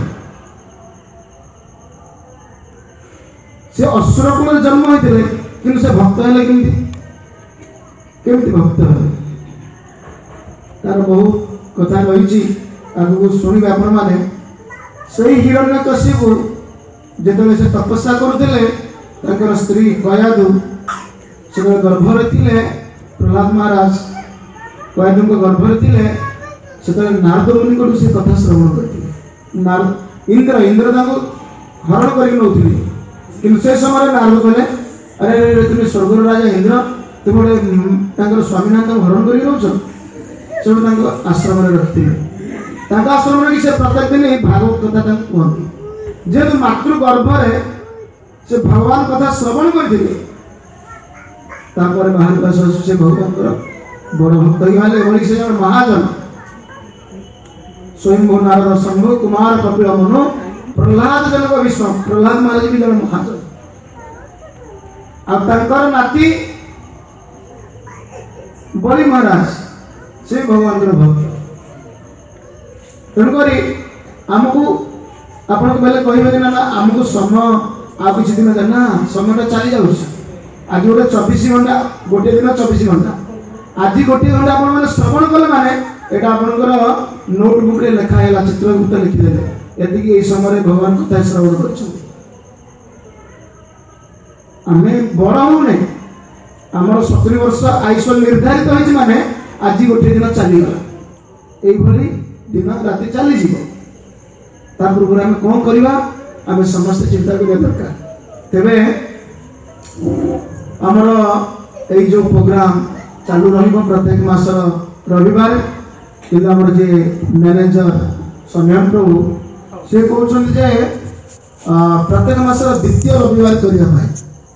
से असुर कूल जन्म होते कि से भक्त है केमती भक्त है तार बहुत कथा रही आगु शुणवे आपण मैंने से हिरण्यकशिपु जिते से तपस्या करुले स्त्री कयादु से गर्भरे थे प्रहलाद महाराज कयादु गर्भरे थे से नारद मुनि को से कथा श्रवण करते नारद इंद्र इंद्र हरण कर से समय नारद कहले अरे तुम स्वर्गर राजा इंद्र तुम गोटे स्वामी नाथ हरण कर आश्रम रखते आश्रम से प्रत्येक दिन भागवत कथा कहते जेहेतु मातृ गर्भरे से भगवान कथा श्रवण करते बाहर से भगवान बड़ भक्त ही से महाजन स्वयं नारद शंभु कुमार कपिल मनु प्रहलाद जनक विश्व प्रहलाद महाराज भी जन महाजन आर नाती बलि महाराज से भगवान भक्त तेणुक आमको आपन पहले कहे ना आमको समय आ कि दिन ना समय चली जाऊँ आज गोटे चौबीस घंटा गोटे दिन चौबीस घंटा आज गोटे घंटा आप श्रवण कले माने यहाँ आपंकर नोटबुक लिखाला चित्रगुप्त लिखिदे ये समय भगवान कथा श्रवण कर बड़ होने आमर सतुरी वर्ष आयुष निर्धारित होती माने आज गोटे दिन चलीगला यही दिन राति चली ता पूर्व आम कौन करवा आम समस्त चिंता करने दरकार तेरे आमर यही जो प्रोग्राम चालू रहिबो प्रत्येक मास रविवार कि आमर जे मैनेजर संयम प्रभु से कहते जे प्रत्येक मास द्वितीय रविवार करने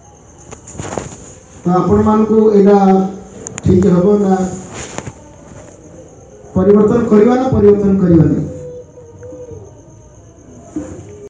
तो आपण मानकु एना ठीक हम ना परिवर्तन करवा ना परिवर्तन करवानी